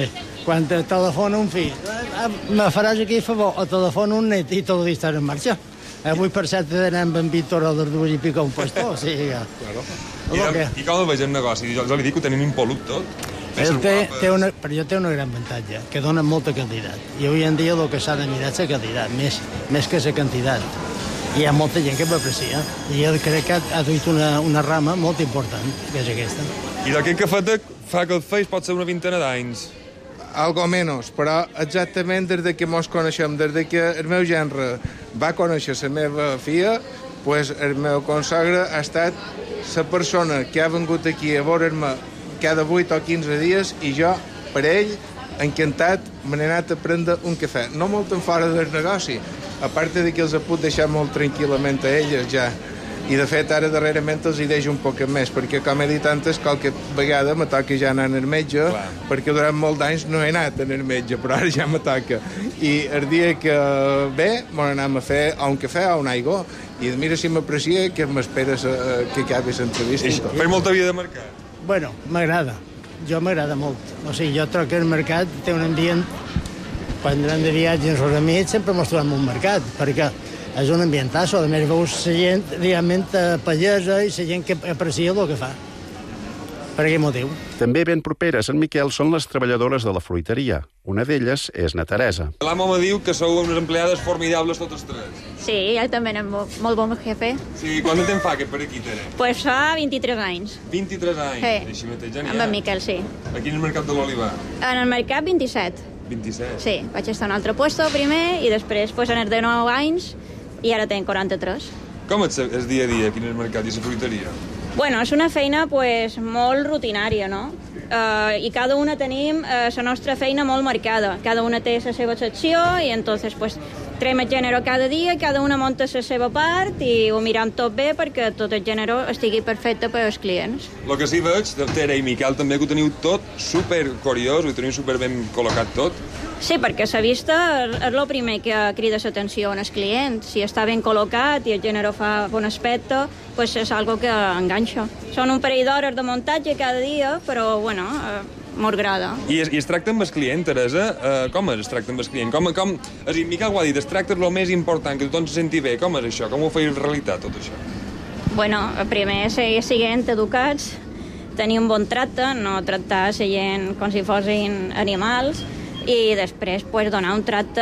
quan te telefona un fill, me faràs aquí a favor, o telefona un net i te lo dic, estàs en marxa. Avui, per cert, anem amb Víctor a les dues i pica un pastor, o sigui que... Claro. I, de, I com el veig el negoci? Jo, jo li dic que ho tenim impolut tot. Ell té, té una, per jo té una gran avantatge, que dona molta quantitat. I avui en dia el que s'ha de mirar és la quantitat, més, més que la quantitat. I hi ha molta gent que m'aprecia. I jo crec que ha duit una, una rama molt important, que és aquesta. I d'aquest cafetec fa que el feix pot ser una vintena d'anys. Algo menos, però exactament des de que mos coneixem, des de que el meu gendre va conèixer la meva filla, pues el meu consagre ha estat la persona que ha vingut aquí a veure'm cada vuit o quinze dies i jo, per ell, encantat, me n'he anat a prendre un cafè. No molt en fora del negoci, a part de que els he pogut deixar molt tranquil·lament a elles ja. I, de fet, ara darrerament els hi deixo un poc més, perquè, com he dit antes, qualque vegada me toca ja anar al metge, clar, perquè durant molt d'anys no he anat al metge, però ara ja me toca. I el dia que ve, m'ho anem a fer o un cafè o un aigua, i mira si m'aprecia que m'esperes que acabi l'entrevista. Fai molta vida de mercat? Bueno, m'agrada. Jo m'agrada molt. O sigui, jo trobo que el mercat té un ambient... Quan anem de viatge amb els amics sempre mos trobem un mercat, perquè és un ambientasso. A més, veus la gent realment pallesa i la gent que aprecia el que fa. Per aquest motiu. També ben properes en Miquel són les treballadores de la fruiteria. Una d'elles és na Teresa. L'amo me diu que sou unes empleades formidables totes tres. Sí, ell també és molt, molt bon jefe. Sí, quant de temps fa que per aquí tenen? Pues fa vint-i-tres anys. vint-i-tres anys? Sí. Així mateix, genial. Amb en Miquel, sí. Aquí en el mercat de l'Olivar? En el mercat vint-i-set. vint-i-set? Sí, vaig estar en un altre puesto primer i després pues, en el de nou anys i ara tenc quaranta-tres. Com és el dia a dia aquí en el mercat i la fruiteria? Bueno, és una feina pues, molt rutinària, no? Uh, I cada una tenim uh, la nostra feina molt marcada. Cada una té la seva secció i entonces pues, traiem el gènere cada dia, cada una munta la seva part i ho mirem tot bé perquè tot el gènere estigui perfecte per als clients. El que sí veig, Tere i Miquel, també que ho teniu tot super curiós, ho teniu super ben col·locat tot. Sí, perquè la vista és el primer que crida l'atenció en el client. Si està ben col·locat i el gènere fa bon aspecte, pues és algo que enganxa. Són un parell d'hores de muntatge cada dia, però, bueno, eh, m'agrada. I es, I es tracta amb el client, Teresa? Uh, com és es tracta amb el client? Com, com, és a dir, Miquel ho ha dit, es tracta el més important, que tothom se senti bé. Com és això? Com ho feia realitat, tot això? Bueno, primer, seguir siguent educats, tenir un bon tracte, no tractar la gent com si fossin animals, i després pues, donar un tracte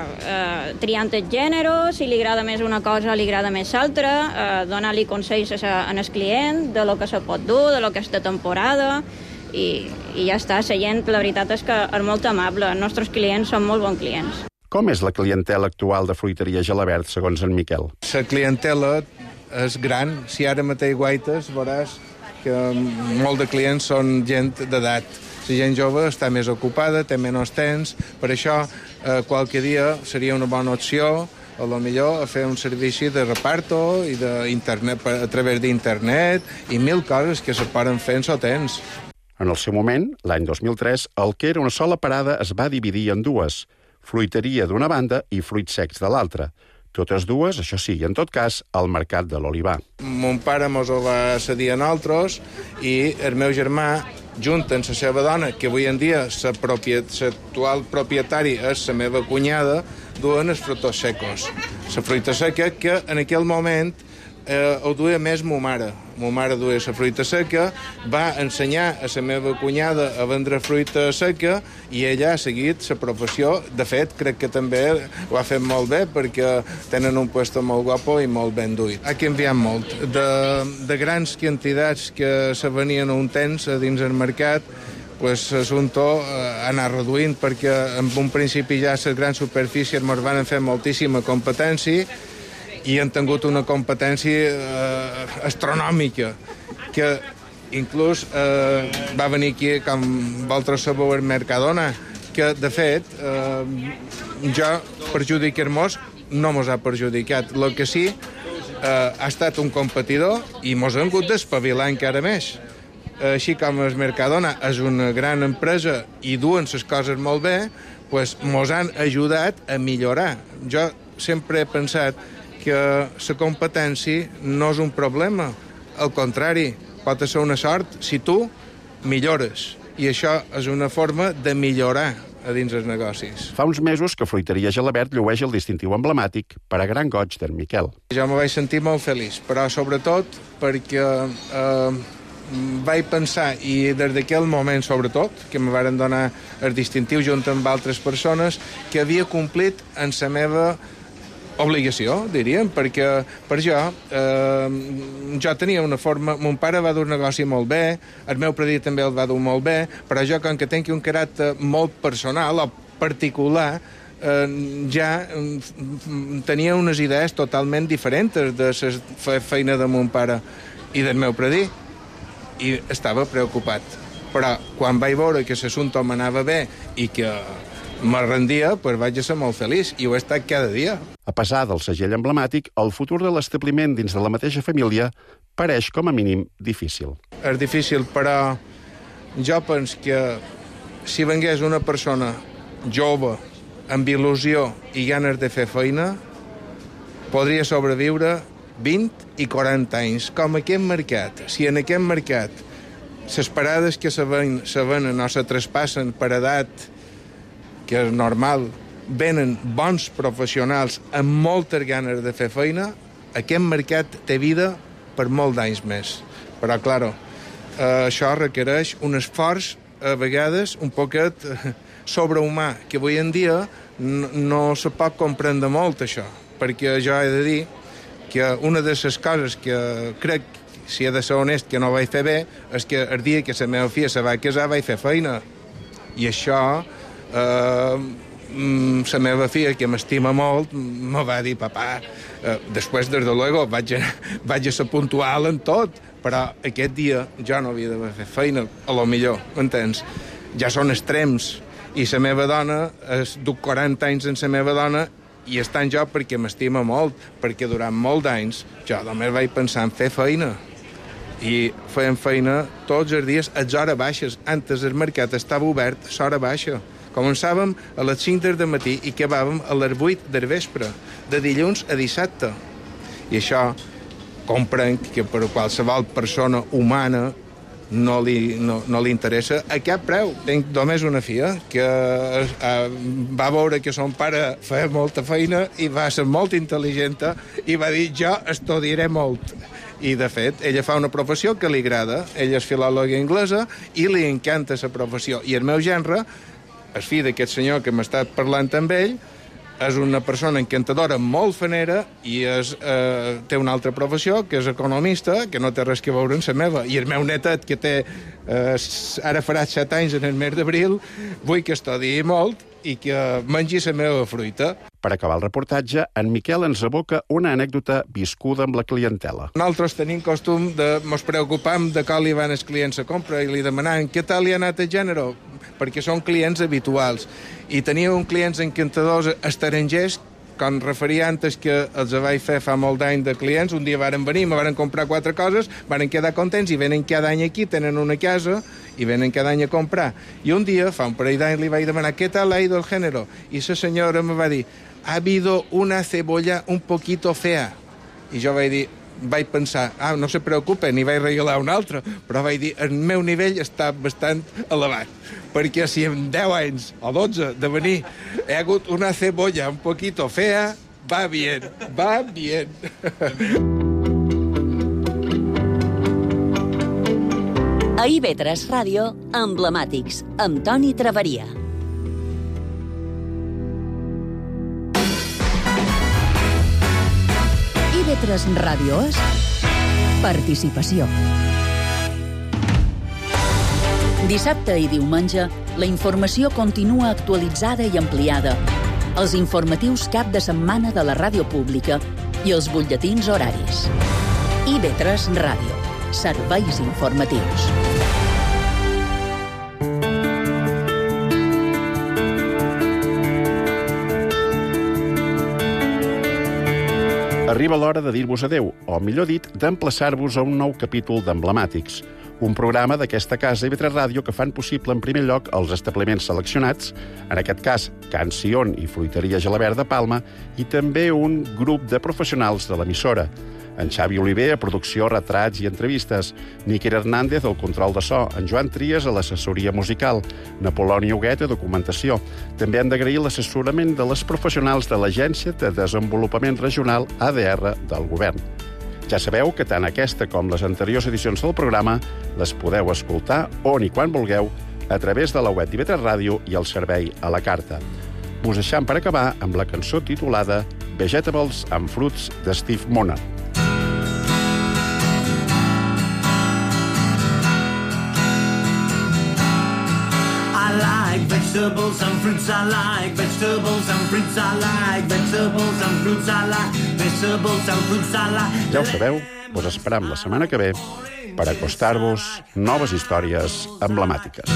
eh, triant el gènere, si li agrada més una cosa, li agrada més l'altra, eh, donar-li consells al client de lo que se pot dur, de lo que és de temporada, i, i ja està. La gent, la veritat és que és molt amable. Els nostres clients són molt bons clients. Com és la clientela actual de fruiteria Gelabert, segons en Miquel? La clientela és gran. Si ara mateix guaites, veuràs que molt de clients són gent d'edat. La gent jove està més ocupada, té menys temps, per això eh, qualque dia seria una bona opció, a lo millor a fer un servici de reparto i d'internet a través d'internet i mil coses que se poden fer en so temps. En el seu moment, l'any dos mil tres, el que era una sola parada es va dividir en dues, fruiteria d'una banda i fruits secs de l'altra. Totes dues, això sí, en tot cas, al mercat de l'Olivar. Mon pare mos ho va cedir a nosaltres i el meu germà, junt amb la seva dona, que avui en dia l'actual propietari és la meva cunyada, duen els frutos secos. La fruita seca que en aquell moment eh, ho duia més mo mare. Mo mare duia la fruita seca, va ensenyar a la meva cunyada a vendre fruita seca i ella ha seguit la professió. De fet, crec que també ho ha fet molt bé perquè tenen un puesto molt guapo i molt ben duit. Ha canviat molt. De, de grans quantitats que se venien un temps a dins el mercat, pues, l'assumpte ha anat reduint perquè en un principi ja les grans superfícies ens van fer moltíssima competència i han tingut una competència eh, astronòmica, que inclús eh, va venir aquí, com vosaltres sabeu, el Mercadona, que, de fet, eh, jo, perjudicar-nos, no mos ha perjudicat. El que sí, eh, ha estat un competidor i mos han hagut d'espavilar encara més. Així com el Mercadona és una gran empresa i duen les coses molt bé, pues, mos han ajudat a millorar. Jo sempre he pensat que la competència no és un problema. Al contrari, pot ser una sort si tu millores. I això és una forma de millorar a dins els negocis. Fa uns mesos que Fruiteria Gelabert llueix el distintiu emblemàtic per a gran goig d'en Miquel. Jo me vaig sentir molt feliç, però sobretot perquè eh, vaig pensar, i des d'aquell moment sobretot, que me varen donar el distintiu junt amb altres persones, que havia complit en la meva obligació, diríem, perquè per jo, eh, jo tenia una forma... Mon pare va dur un negoci molt bé, el meu predí també el va dur molt bé, però jo, com que tenc un caràcter molt personal o particular, eh, ja tenia unes idees totalment diferents de la feina de mon pare i del meu predí, i estava preocupat. Però quan vaig veure que l'assumpte m'anava bé i que me rendia, doncs vaig ser molt feliç, i ho he estat cada dia. A pesar del segell emblemàtic, el futur de l'establiment dins de la mateixa família pareix, com a mínim, difícil. És difícil, però jo penso que si vengués una persona jove, amb il·lusió i ganes de fer feina, podria sobreviure vint i quaranta anys, com aquest mercat. Si en aquest mercat les parades que se venen o se traspassen per edat, que és normal, venen bons professionals amb moltes ganes de fer feina, aquest mercat té vida per molts d'anys més. Però, clar, eh, això requereix un esforç, a vegades, un poquet sobrehumà, que avui en dia no, no se pot comprendre molt, això, perquè jo he de dir que una de les coses que crec, si he de ser honest, que no vaig fer bé, és que el dia que la meva filla se va casar vaig fer feina. I això... Uh, la meva filla, que m'estima molt, me va dir, papà, uh, després, des de luego, vaig a, vaig a ser puntual en tot, però aquest dia jo no havia d'haver fet feina, a lo millor, m'entens? Ja són extrems, i la meva dona, es duc quaranta anys en la meva dona, i està en jo perquè m'estima molt, perquè durant molts d'anys jo només vaig pensar en fer feina. I feien feina tots els dies a les hores baixes. Antes el mercat estava obert a l'hora baixa. Començàvem a les cinc del matí i acabàvem a les vuit del vespre, de dilluns a dissabte. I això comprenc que per qualsevol persona humana no li, no, no li interessa a cap preu. Tinc només una filla que eh, va veure que son pare feia molta feina i va ser molt intel·ligent i va dir, jo estudiaré molt. I, de fet, ella fa una professió que li agrada. Ella és filòloga anglesa i li encanta la professió. I el meu gendre, el fill d'aquest senyor que m'ha estat parlant amb ell, és una persona encantadora, molt fanera, i és, eh, té una altra professió, que és economista, que no té res que veure amb la meva. I el meu netet, que té, eh, ara farà set anys en el mes d'abril, vull que estudiï molt i que mengi la meva fruita. Per acabar el reportatge, en Miquel ens aboca una anècdota viscuda amb la clientela. Nosaltres tenim costum de mos preocupam de com li van els clients a compra i li demanem què tal li ha anat el gènere, perquè són clients habituals. I tenia un clients encantadors estrangers, com referia antes que els vaig fer fa molt d'any de clients, un dia varen venir, me varen comprar quatre coses, varen quedar contents i venen cada any aquí, tenen una casa i venen cada any a comprar. I un dia, fa un parell d'anys, li vaig demanar què tal ha ido el género? I la senyora me va dir, ha habido una cebolla un poquito fea. I jo vaig dir, vaig pensar, ah, no se preocupen, i vaig regalar una altra, però vaig dir, el meu nivell està bastant elevat, perquè si en deu anys o dotze de venir he hagut una cebolla un poquito fea, va bien, va bien. A I V tres Ràdio, Emblemàtics, amb Toni Traveria. I V tres Ràdio és participació. Dissabte i diumenge, la informació continua actualitzada i ampliada. Els informatius cap de setmana de la ràdio pública i els butlletins horaris. I V tres Ràdio. Serveis informatius. Arriba l'hora de dir-vos adeu, o millor dit, d'emplaçar-vos a un nou capítol d'Emblemàtics, un programa d'aquesta casa I V tres Ràdio que fan possible en primer lloc els establiments seleccionats, en aquest cas Can Sion i Fruiteria Gelabert de Palma, i també un grup de professionals de l'emissora. En Xavi Oliver, a producció, retrats i entrevistes. Níker Hernández, al control de so. En Joan Trias, a l'assessoria musical. Napoloni Huguet, a documentació. També han d'agrair l'assessorament de les professionals de l'Agència de Desenvolupament Regional A D R del Govern. Ja sabeu que tant aquesta com les anteriors edicions del programa les podeu escoltar on i quan vulgueu a través de la web d'I V tres Ràdio i el servei a la carta. Us deixam per acabar amb la cançó titulada Vegetables and Fruits de Steve Mona. Vegetables and fruits I like, vegetables and fruits I like, vegetables and fruits I like, vegetables and fruits I like. Ja ho sabeu, us esperam la setmana que ve per acostar-vos noves històries emblemàtiques.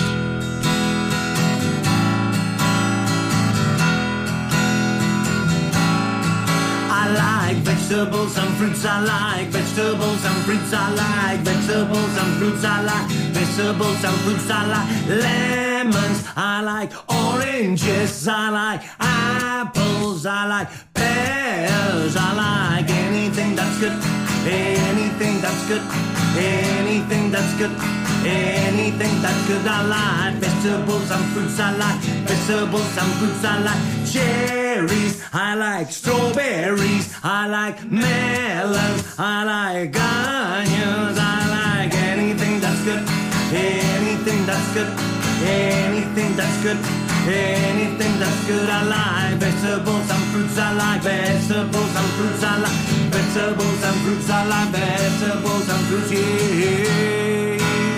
Vegetables and fruits I like, vegetables and fruits I like, vegetables and fruits I like, vegetables and fruits I like, lemons I like, oranges I like, apples I like, pears I like, anything that's good, anything that's good, anything that's good, anything that's good I like, vegetables and fruits I like, vegetables and fruits I like, cherries I like, strawberries I like, melons I like, onions I like, anything that's good, anything that's good, anything that's good, anything that's good I like, vegetables and fruits I like, vegetables and fruits I like, vegetables and fruits I like, vegetables and fruits, yeah.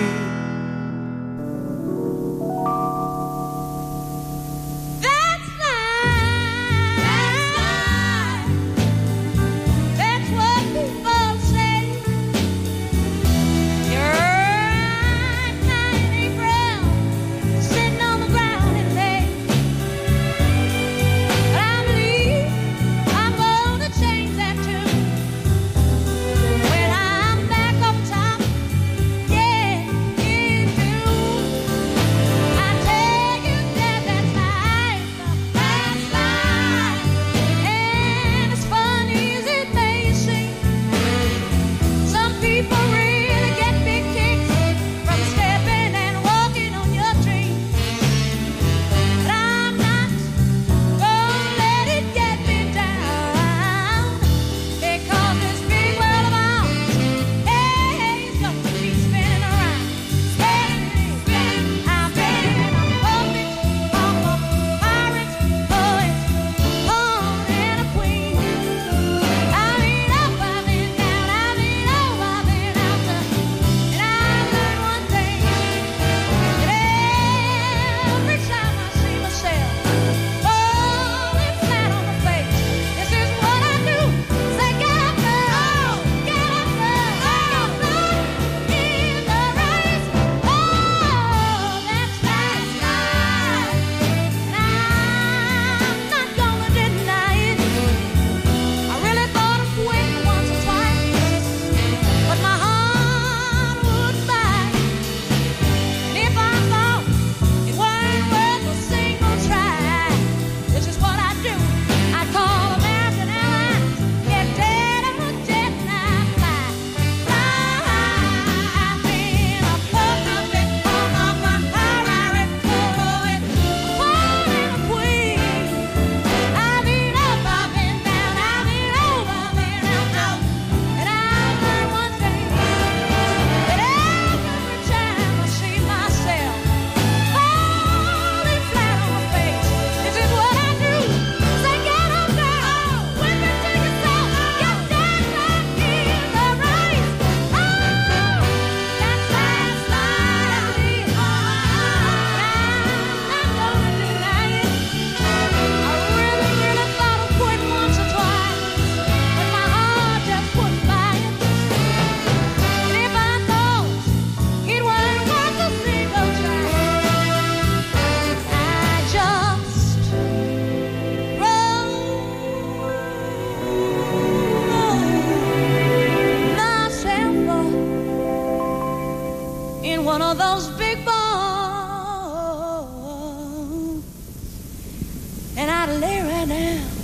One of those big bones, and I'd lay right down